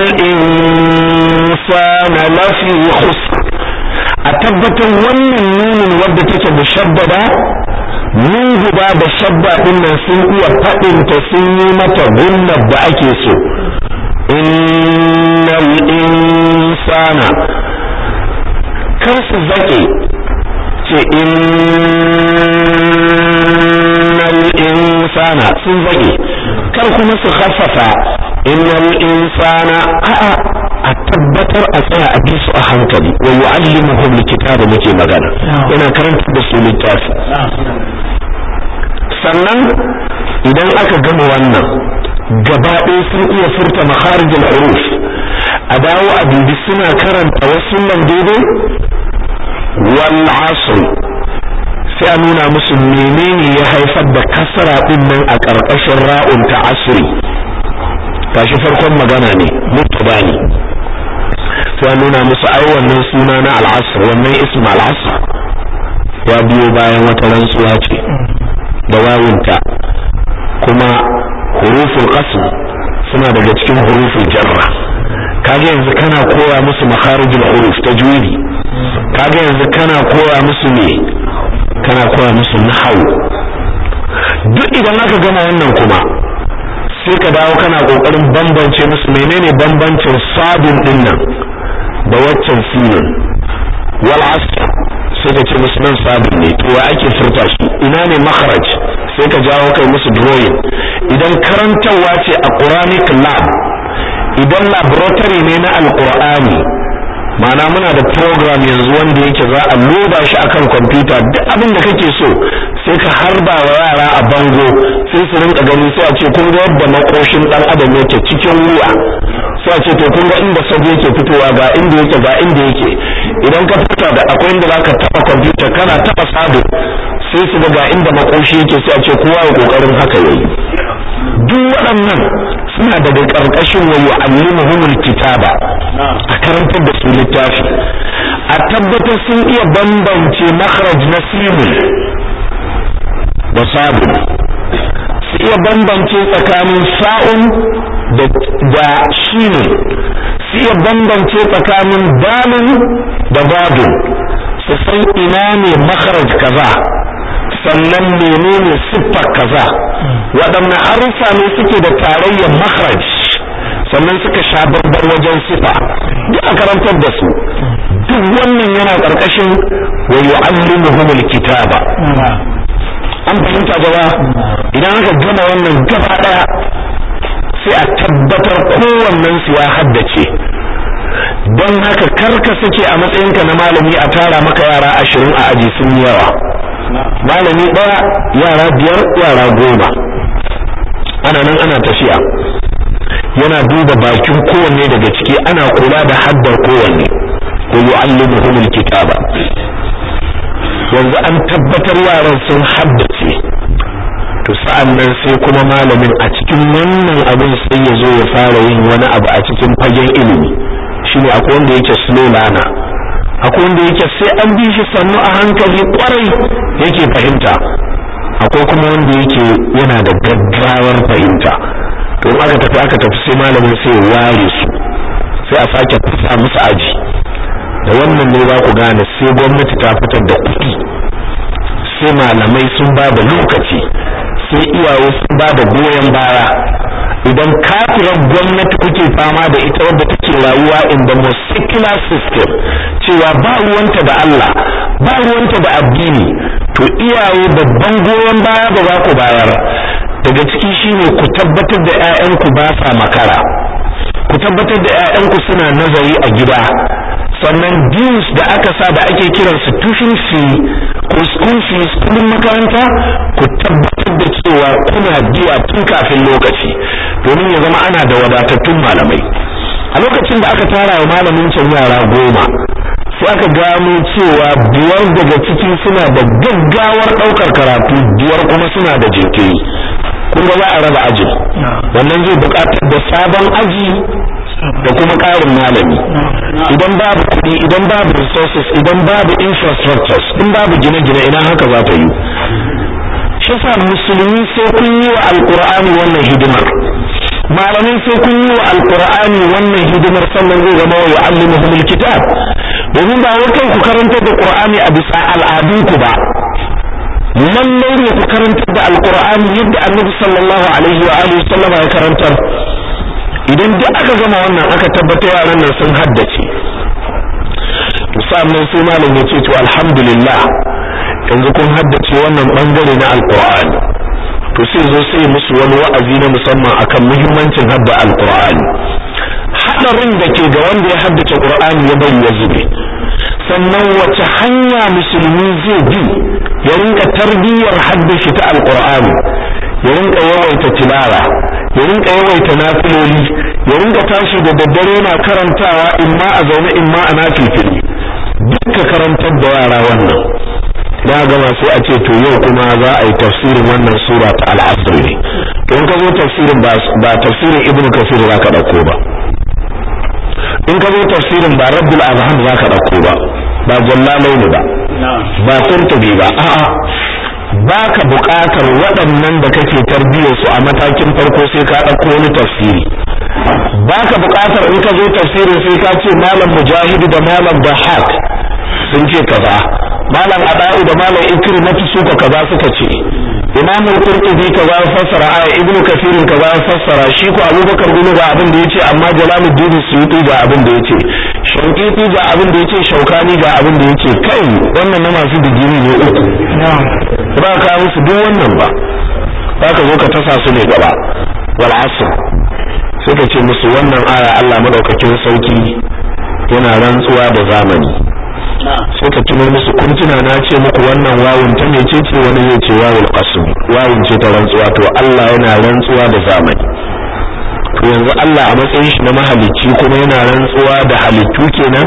A: insana lafi khusr a tabbatar wannan nunin wadda take mushabbada nun guda da shabba din nan sun iya fadin ta sun yi mata gunnar da ake so innal insana kar su zake ce innal insana sun zake kar kuma su khaffafa innal insana a tabbatar a tsaya a bisu a hankali wa yu'allimuhum alkitaba muke magana yana karanta da su littafi sannan idan aka gama wannan gaba ɗaya sun iya furta makharijul huruf a dawo a dubi suna karanta wasu nan daidai wal asr sai a nuna musu menene ya haifar da kasara din nan a ƙarƙashin ra'un ta asri tashi farkon magana ne mubtada ne sai a nuna musu ai wannan suna na al-asr wannan ism al-asr ya biyo bayan wata rantsuwa ce da wawunta kuma huruful qasm suna daga cikin huruful jarra kage yanzu kana koya musu makharijul huruf tajwidi kage yanzu kana koya musu ne kana koya musu nahwu duk idan aka gama wannan kuma sai ka dawo kana kokarin bambance musu menene bambancin sadin din nan da waccan sinin wal asr sai ka ce musu nan sadin ne to ya ake furta shi ina ne makharaj sai ka jawo kai musu drawing idan karantawa ce a Quranic lab idan laboratory ne na alqur'ani ma'ana muna da program yanzu wanda yake za a loda shi akan kwamfuta, duk abin da kake so sai ka harba wa yara a bango sai su rinka gani, sai a ce kun ga yadda makoshin dan adam yake cikin wuya, sai a ce to kun ga inda sabu yake fitowa ga inda yake ga inda yake. Idan ka fita da akwai inda zaka taba kwamfuta kana taba sado sai su ga inda makoshi yake, sai a ce kowa ya kokarin haka yayi. Duk waɗannan suna daga ƙarƙashin wa yu'allimuhumul kitaba, a karantar da su littafi, a tabbatar sun iya bambance makhraj na sinun da sadun, su iya bambance tsakanin sa'un da shinun, su iya bambance tsakanin dalun da badun, su san ina ne makhraj kaza sannan menene siffar kaza, waɗanne harufa ne suke da tarayyar makhraj sannan suka sha babbar wajen sifa, duk a karantar da su. Duk wannan yana ƙarƙashin wa yu'allimuhumul kitaba. An fahimta gaba, idan aka gama wannan gaba ɗaya sai a tabbatar kowannen su ya haddace. Don haka karka sake a matsayinka na malami a tara maka yara 20 a aji sun yawa. Malami ɗaya yara 5 yara 10, ana nan ana tafiya, yana duba bakin kowanne daga ciki, ana kula da haddar kowanne. wa yu'allimuhumul kitaba, yanzu an tabbatar yaran sun haddace, to sa'an nan sai kuma malamin a cikin wannan abin sai ya zo ya fara yin wani abu a cikin fagen ilimi. Shine akwai wanda yake slow learner, akwai wanda yake sai an bi shi sannu a hankali kwarai yake fahimta, akwai kuma wanda yake yana da gaggawar fahimta. To in aka tafi sai malamin sai ya ware su, sai a sake fita musu aji. Da wannan ne za ku gane sai gwamnati ta fitar da kuɗi, sai malamai sun ba da lokaci, sai iyaye sun ba da goyon baya. Idan kafirar gwamnati kuke fama da ita wadda take rayuwa in the most secular system, cewa ba ruwanta da Allah, ba ruwanta da addini, to iyaye babban goyon baya da za ku bayar daga ciki shine ku tabbatar da 'ya'yanku ba sa makara, ku tabbatar da 'ya'yanku suna nazari a gida, sannan dues da aka sa da ake kiran su tuition fee ko school fees kudin makaranta, ku tabbatar da cewa kuna biya tun kafin lokaci, domin ya zama ana da wadatattun malamai. A lokacin da aka tara wa malamin can yara 10, sai aka gano cewa 5 daga ciki suna da gaggawar ɗaukar karatu, 5 kuma suna da jinkiri. Kun ga za a raba ajin, wannan zai buƙatar da sabon aji da kuma ƙarin malami. Idan babu kuɗi, idan babu resources, idan babu infrastructures, in babu gine-gine, ina haka za ta yi. Shi sa musulmi sai kun yi wa alƙur'ani wannan hidimar, malamai sai kun yi wa alƙur'ani wannan hidimar, sannan zai zama wa yu'allimuhumul kitab. Domin ba wai ku karantar da Qur'ani a bisa al'adunku ba, lallai ne ku karantar da alƙur'ani yadda Annabi sallallahu alaihi wa alihi sallama ya karantar. Idan duk aka gama wannan aka tabbata yaran nan sun haddace, to sannan sai malam ya ce to alhamdulillah yanzu kun haddace wannan bangare na alqur'ani, to sai zo sai musu wani wa'azi na musamman akan muhimmancin hadda alqur'ani, hadarin da ke ga wanda ya haddace qur'ani ya bari ya zube, sannan wace hanya musulmi zai bi ya rinka tarbiyyar haddace ta alqur'ani, ya rinka yawaita tilawa, ya rinka yawaita nafiloli, ya rinka tashi da daddare na karantawa imma a zaune imma a nafilfili, dukka karantar da yara wannan. Da gama sai a ce to yau kuma za a yi tafsirin wannan sura ta al-asr ne. To in ka zo tafsirin ba tafsirin ibnu kasir za ka dauko ba, in ka zo tafsirin ba rabbul azhar za ka dauko ba jallalaini ba qurtubi ba, a'a baka buƙatar waɗannan da kake tarbiyyar su a matakin farko sai ka ɗauko wani tafsiri. Baka buƙatar in ka zo tafsirin sai ka ce malam Mujahid da malam Bahak sun ce kaza, malam Ada'u da malam Ikrimatu suka kaza suka ce, Imam Al-Qurtubi kaza ya fassara aya, Ibn Kathir kaza ya fassara, shi ko Abubakar bin ga abin da yace, amma Jalaluddin Suyuti ga abin da yace, Shauqiti ga abin da yace, Shaukani ga abin da yace. Kai wannan na masu digiri ne uku. Ba ka musu duk wannan ba ka zo ka tasa su ne gaba. Wal asr sai ka ce musu wannan aya Allah madaukakin sauki yana rantsuwa da zamani. sai ka tuno musu kun tuna na ce muku wannan wawun ta mece ce, wani zai ce wawul qasm, wawun ce ta rantsuwa. to Allah yana rantsuwa da zamani. to yanzu Allah a matsayin shi na mahalicci kuma yana rantsuwa da halittu kenan.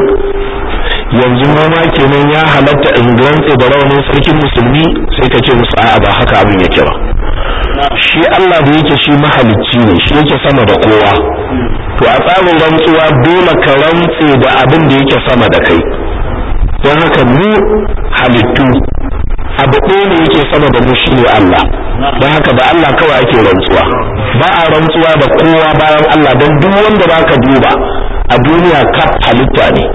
A: yanzu ma kenan ya halatta in rantse da rawanin sarkin musulmi, sai ka ce musu a'a ba haka abin yake ba. shi Allah da yake shi mahalicci ne, shi yake sama da kowa. to a tsarin rantsuwa dole ka rantse da abin da yake sama da kai. don haka mu halittu abu ɗaya ne yake sama da mu, shi ne Allah. don haka da Allah kawai ake rantsuwa, ba a rantsuwa da kowa bayan Allah, don duk wanda baka duba a duniya kaf halitta ne.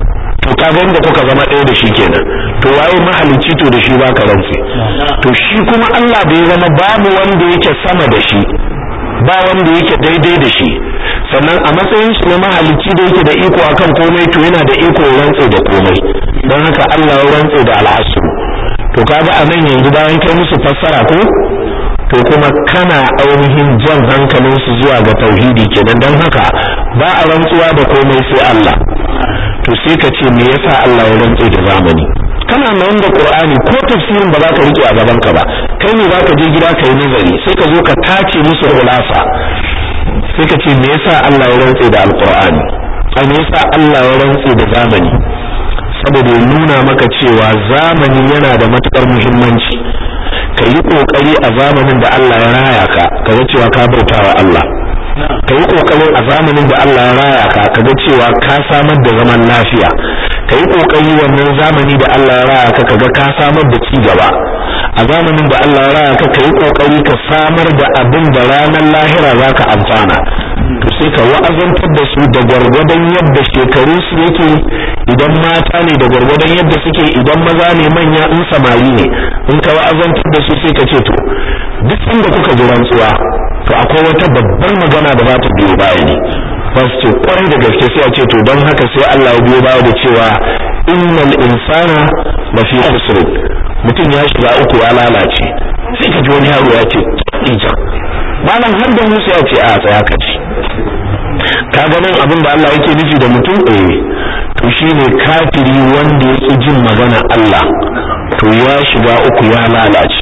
A: to kaga inda kuka zama ɗaya da shi kenan. to waye mahalicci? to da shi baka rantse. to shi kuma Allah bai zama babu wanda yake sama da shi, ba wanda yake daidai da shi. sannan a matsayin shi na mahalicci da yake da iko akan komai, to yana da iko rantse da komai. don haka Allah ya rantse da al'asr. to kaga a nan yanzu bayan kai musu fassara ko, to kuma kana ainihin jan hankalin su zuwa ga tauhidi kenan. don haka ba a rantsuwa da komai sai Allah. to sai ka ce me yasa Allah ya rantse da zamani? kana nan da Qur'ani ko tafsirin ba za ka rike a gaban ka ba, kai ne za ka je gida kai nazari, sai ka zo ka tace musu khulasa, sai ka ce me yasa Allah ya rantse da Al-Qur'ani? me yasa Allah ya rantse da zamani? saboda ya nuna maka cewa zamani yana da matukar muhimmanci. ka yi kokari a zamanin da Allah ya raya ka kaga cewa ka bautawa Allah. ka yi kokarin a zamanin da Allah ya raya ka kaga cewa ka samar da zaman lafiya. ka yi kokari wannan zamani da Allah ya raya ka kaga ka samar da ci gaba. a zamanin da Allah ya raya ka ka yi kokari ka samar da abin da ranar lahira za ka amfana. to sai ka wa'azantar da su da gwargwadon yadda shekaru su yake, idan mata ne da gwargwadon yadda suke, idan maza ne manya, in samari ne. in ka wa'azantar da su sai ka ce to duk inda kuka ji rantsuwa to akwai wata babbar magana da za ta biyo baya ne. ba su ce kwarai da gaske, sai a ce to don haka sai Allah ya biyo baya da cewa innal insana lafi khusr, mutum ya shiga uku ya lalace. sai ka ji wani yaro ya ce ija malam har da Musa ya ce a tsaya ka ci. ka ga nan abin da Allah yake nufi da mutum to shine kafiri wanda yake jin magana Allah, to ya shiga uku ya lalace.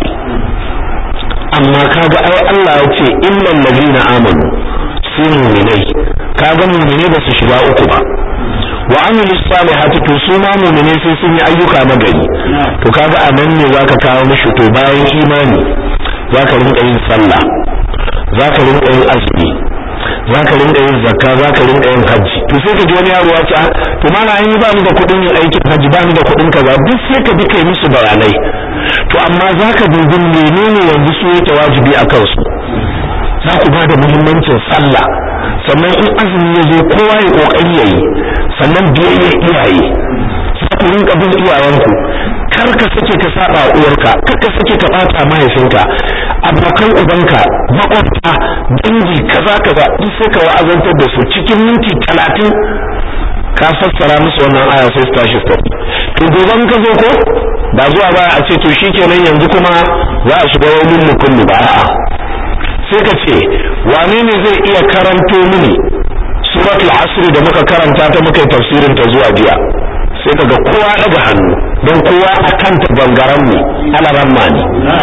A: amma kaga ai Allah ya ce innal ladina amanu sun mu'minai, kaga mu'minai ba su shiga uku ba. wa amilus salihati, to su ma mu'minai sai sun yi ayyuka na gari. to kaga anan ne zaka kawo mishi to bayan imani zaka rinka yin sallah, zaka rinka yin azumi, zaka rinka yin zakka, zaka rinka yin haji. to sai ka ji wani yaro ya ce to mana an yi ba mu da kuɗin yin aikin haji, ba mu da kuɗin kaza, duk sai ka bi kai musu bayanai. to amma zaka dubi menene yanzu su yake wajibi a kansu. za ku ba da muhimmancin sallah, sannan in azumi ya zo kowa ya kokari yayi, sannan biyayya iyaye, za ku rinka bin iyayenku. kar ka sake ka saba uwarka, kar ka sake ka bata mahaifinka, abokan ubanka, makwabta, dangi, kaza kaza, duk sai ka wa'azantar da su cikin minti 30 ka fassara musu wannan aya sai su tashi su. to gobe ka zo ko da zuwa ba a ce to shikenan yanzu kuma za a shiga wani kullu ba, a'a sai ka ce wane ne zai iya karanto mini suratul asr da muka karanta ta muka yi tafsirin ta zuwa jiya? sai kaga kowa daga hannu, don kowa akan ta bangaren ne, alaramma ne.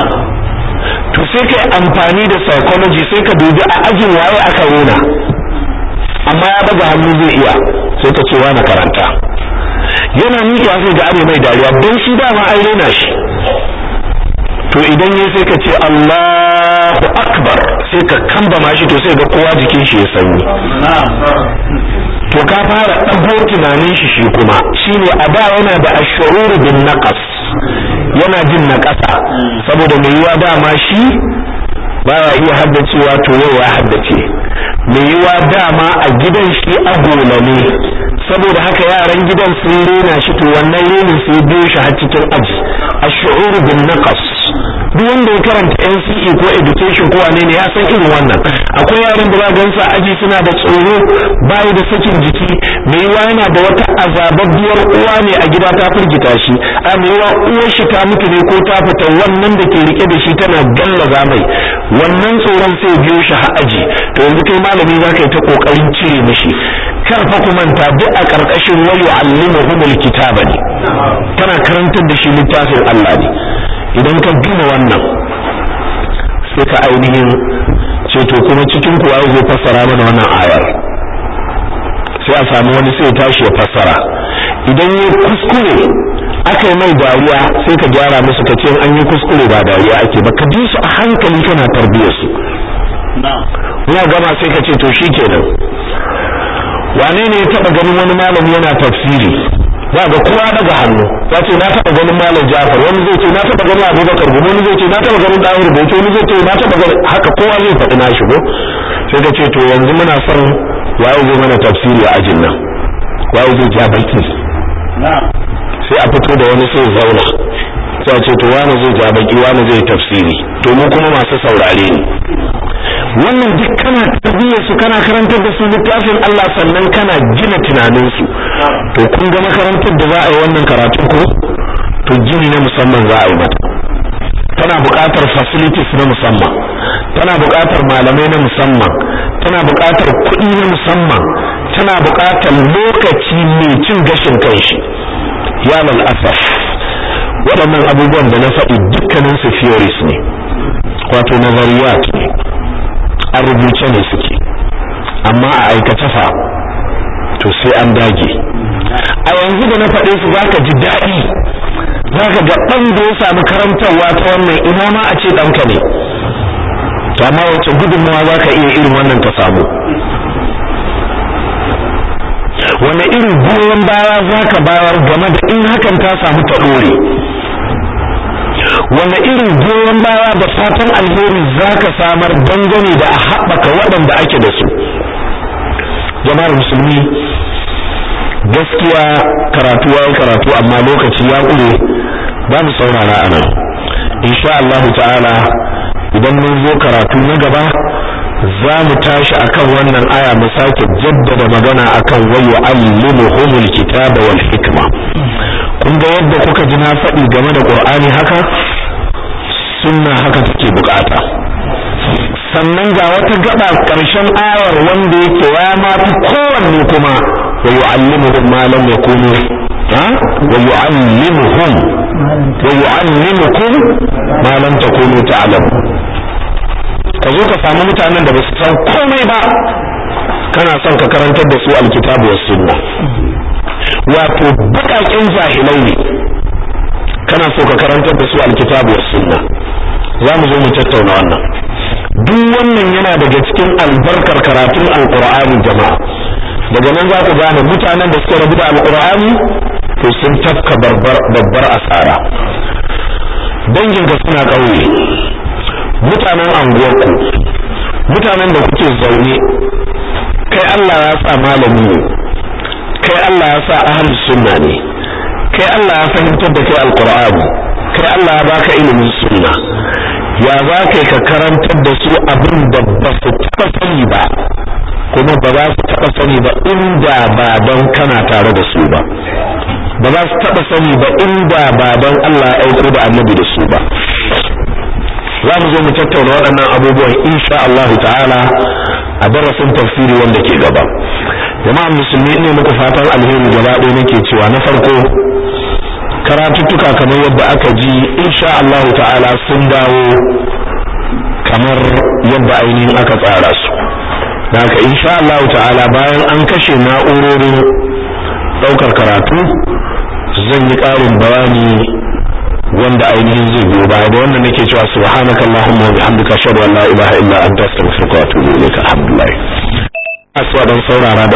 A: to sai kai amfani da psychology, sai ka dubi a ajin waye aka rona, amma ya daga hannu zai iya, sai ka ce wani karanta. yana miƙewa sai ga mai dariya, don shi dama an rena shi. to idan yayi sai ka ce Allahu akbar, sai ka kambama shi, to sai ga kowa jikin shi ya sanyi. to ka fara ɗago tunanin shi kuma shine a da yana da ashururu bin naqas, yana jin naqasa, saboda mai yiwa dama shi baya iya haddacewa, to yau ya haddace. mai yiwa dama a gidan shi agola ne, saboda haka yaran gidan sun rena shi, to wannan renin sai biyo shi har cikin aji. ashururu bin naqas, duk wanda ya karanta NCE ko education ko wane ne ya san irin wannan. akwai yaran da ba gansa aji suna da tsoro, bai da sakin jiki, mai yiwa yana da wata azababbiyar uwa ne a gida ta firgita shi, a mai yiwa uwar shi ta mutu ne ko ta fita, wannan da ke rike da shi tana gallaza mai, wannan tsoron sai biyo shi har aji. to yanzu kai malami za ka yi ta kokarin cire mishi, karfa kumanta duk a karkashin wa yu'allimuhumul kitaba ne kana karantar da shi littafin Allah ne idan ka gina wannan sai ka ainihin ce to kuma cikin ku waye zai fassara mana wannan ayar sai a samu wani sai tashi ya fassara idan ya kuskure aka yi mai dariya sai ka gyara musu ka ce an yi kuskure ba dariya ake ba ka bi su a hankali kana tarbiyyar su ya gama sai ka ce to shikenan wane ne ya taba ganin wani malami yana tafsiri za ga kowa daga hannu ya ce na taba ganin malam Jafar wani zai ce na taba ganin Abubakar wani zai ce na taba ganin Dawud Bauchi wani zai ce na taba ganin haka kowa zai faɗi na shigo sai ka ce to yanzu muna son waye zai mana tafsiri a ajin nan waye zai ja baki sai a fito da wani sai zauna sai a ce to wani zai ja baki wani zai tafsiri to mu kuma masu saurare ne wannan duk kana tarbiyyar su kana karantar da su littafin Allah sannan kana gina tunanin su to kun ga makarantar da za a yi wannan karatu ko to gini na musamman za a yi mata tana buƙatar facilities na musamman tana buƙatar malamai na musamman tana buƙatar kuɗi na musamman tana buƙatar lokaci mai cin gashin kanshi ya lal asaf waɗannan abubuwan da na faɗi dukkanin su theories ne wato nazariyat ne a rubuce ne suke amma a aikace fa to sai an dage a yanzu da na faɗe su zaka ji daɗi zaka ga ɗan da ya samu karantarwa ta wannan ina ma a ce ɗanka ne to amma wace gudunmawa zaka iya irin wannan ka samu wani irin goyon baya zaka bayar game da in hakan ta samu ta ɗore wani irin goyon baya da fatan alheri zaka samar dangane da a haɓaka waɗanda ake da su jama'ar musulmi gaskiya karatu amma lokaci ya ƙure ba mu saurara a nan insha Allah ta'ala idan mun zo karatu na gaba za mu tashi akan wannan aya mu sake jaddada magana akan wa yu'allimuhumul kitaba wal hikma kun ga yadda kuka ji na faɗi game da Qur'ani haka sunna haka take bukata sannan ga wata gaba karshen ayar wanda yake ya ma fi kowanne kuma wa yu'allimuhum ma lam yakunu wa yu'allimukum ma lam takunu ta'lamun ka zo ka samu mutanen da ba su san komai ba kana son ka karantar da su alkitabu was sunna wato bakakin jahilai ne kana so ka karantar da su alkitabu was sunna za mu zo mu tattauna wannan duk wannan yana daga cikin albarkar karatun alqur'ani jama'a daga nan za ku gane mutanen da suka rabu da alqur'ani to sun tafka babbar asara danginka suna ƙauye mutanen anguwarku mutanen da kuke zaune kai Allah ya sa malami ne kai Allah ya sa ahlus sunna ne kai Allah ya fahimtar da kai alqur'ani kai Allah ya baka ilimin sunna ya za ka karantar da su abin da ba su taɓa sani ba kuma ba za su taɓa sani ba inda ba don kana tare da su ba ba za su taɓa sani ba inda ba don Allah ya aiko da annabi da su ba za mu zo mu tattauna waɗannan abubuwan insha Allah ta'ala a darasin tafsiri wanda ke gaba jama'an musulmi ne muku fatan alheri gaba ɗaya nake cewa na farko karatuttuka kamar yadda aka ji insha Allah ta'ala sun dawo kamar yadda ainihin aka tsara su da haka insha Allah ta'ala bayan an kashe na'urorin ɗaukar karatu zan yi ƙarin bayani wanda ainihin zai biyo baya da wannan nake cewa subhanakallahumma wa bihamdika ashhadu an la ilaha illa anta astaghfiruka wa atubu ilaik alhamdulillah aswa dan saurara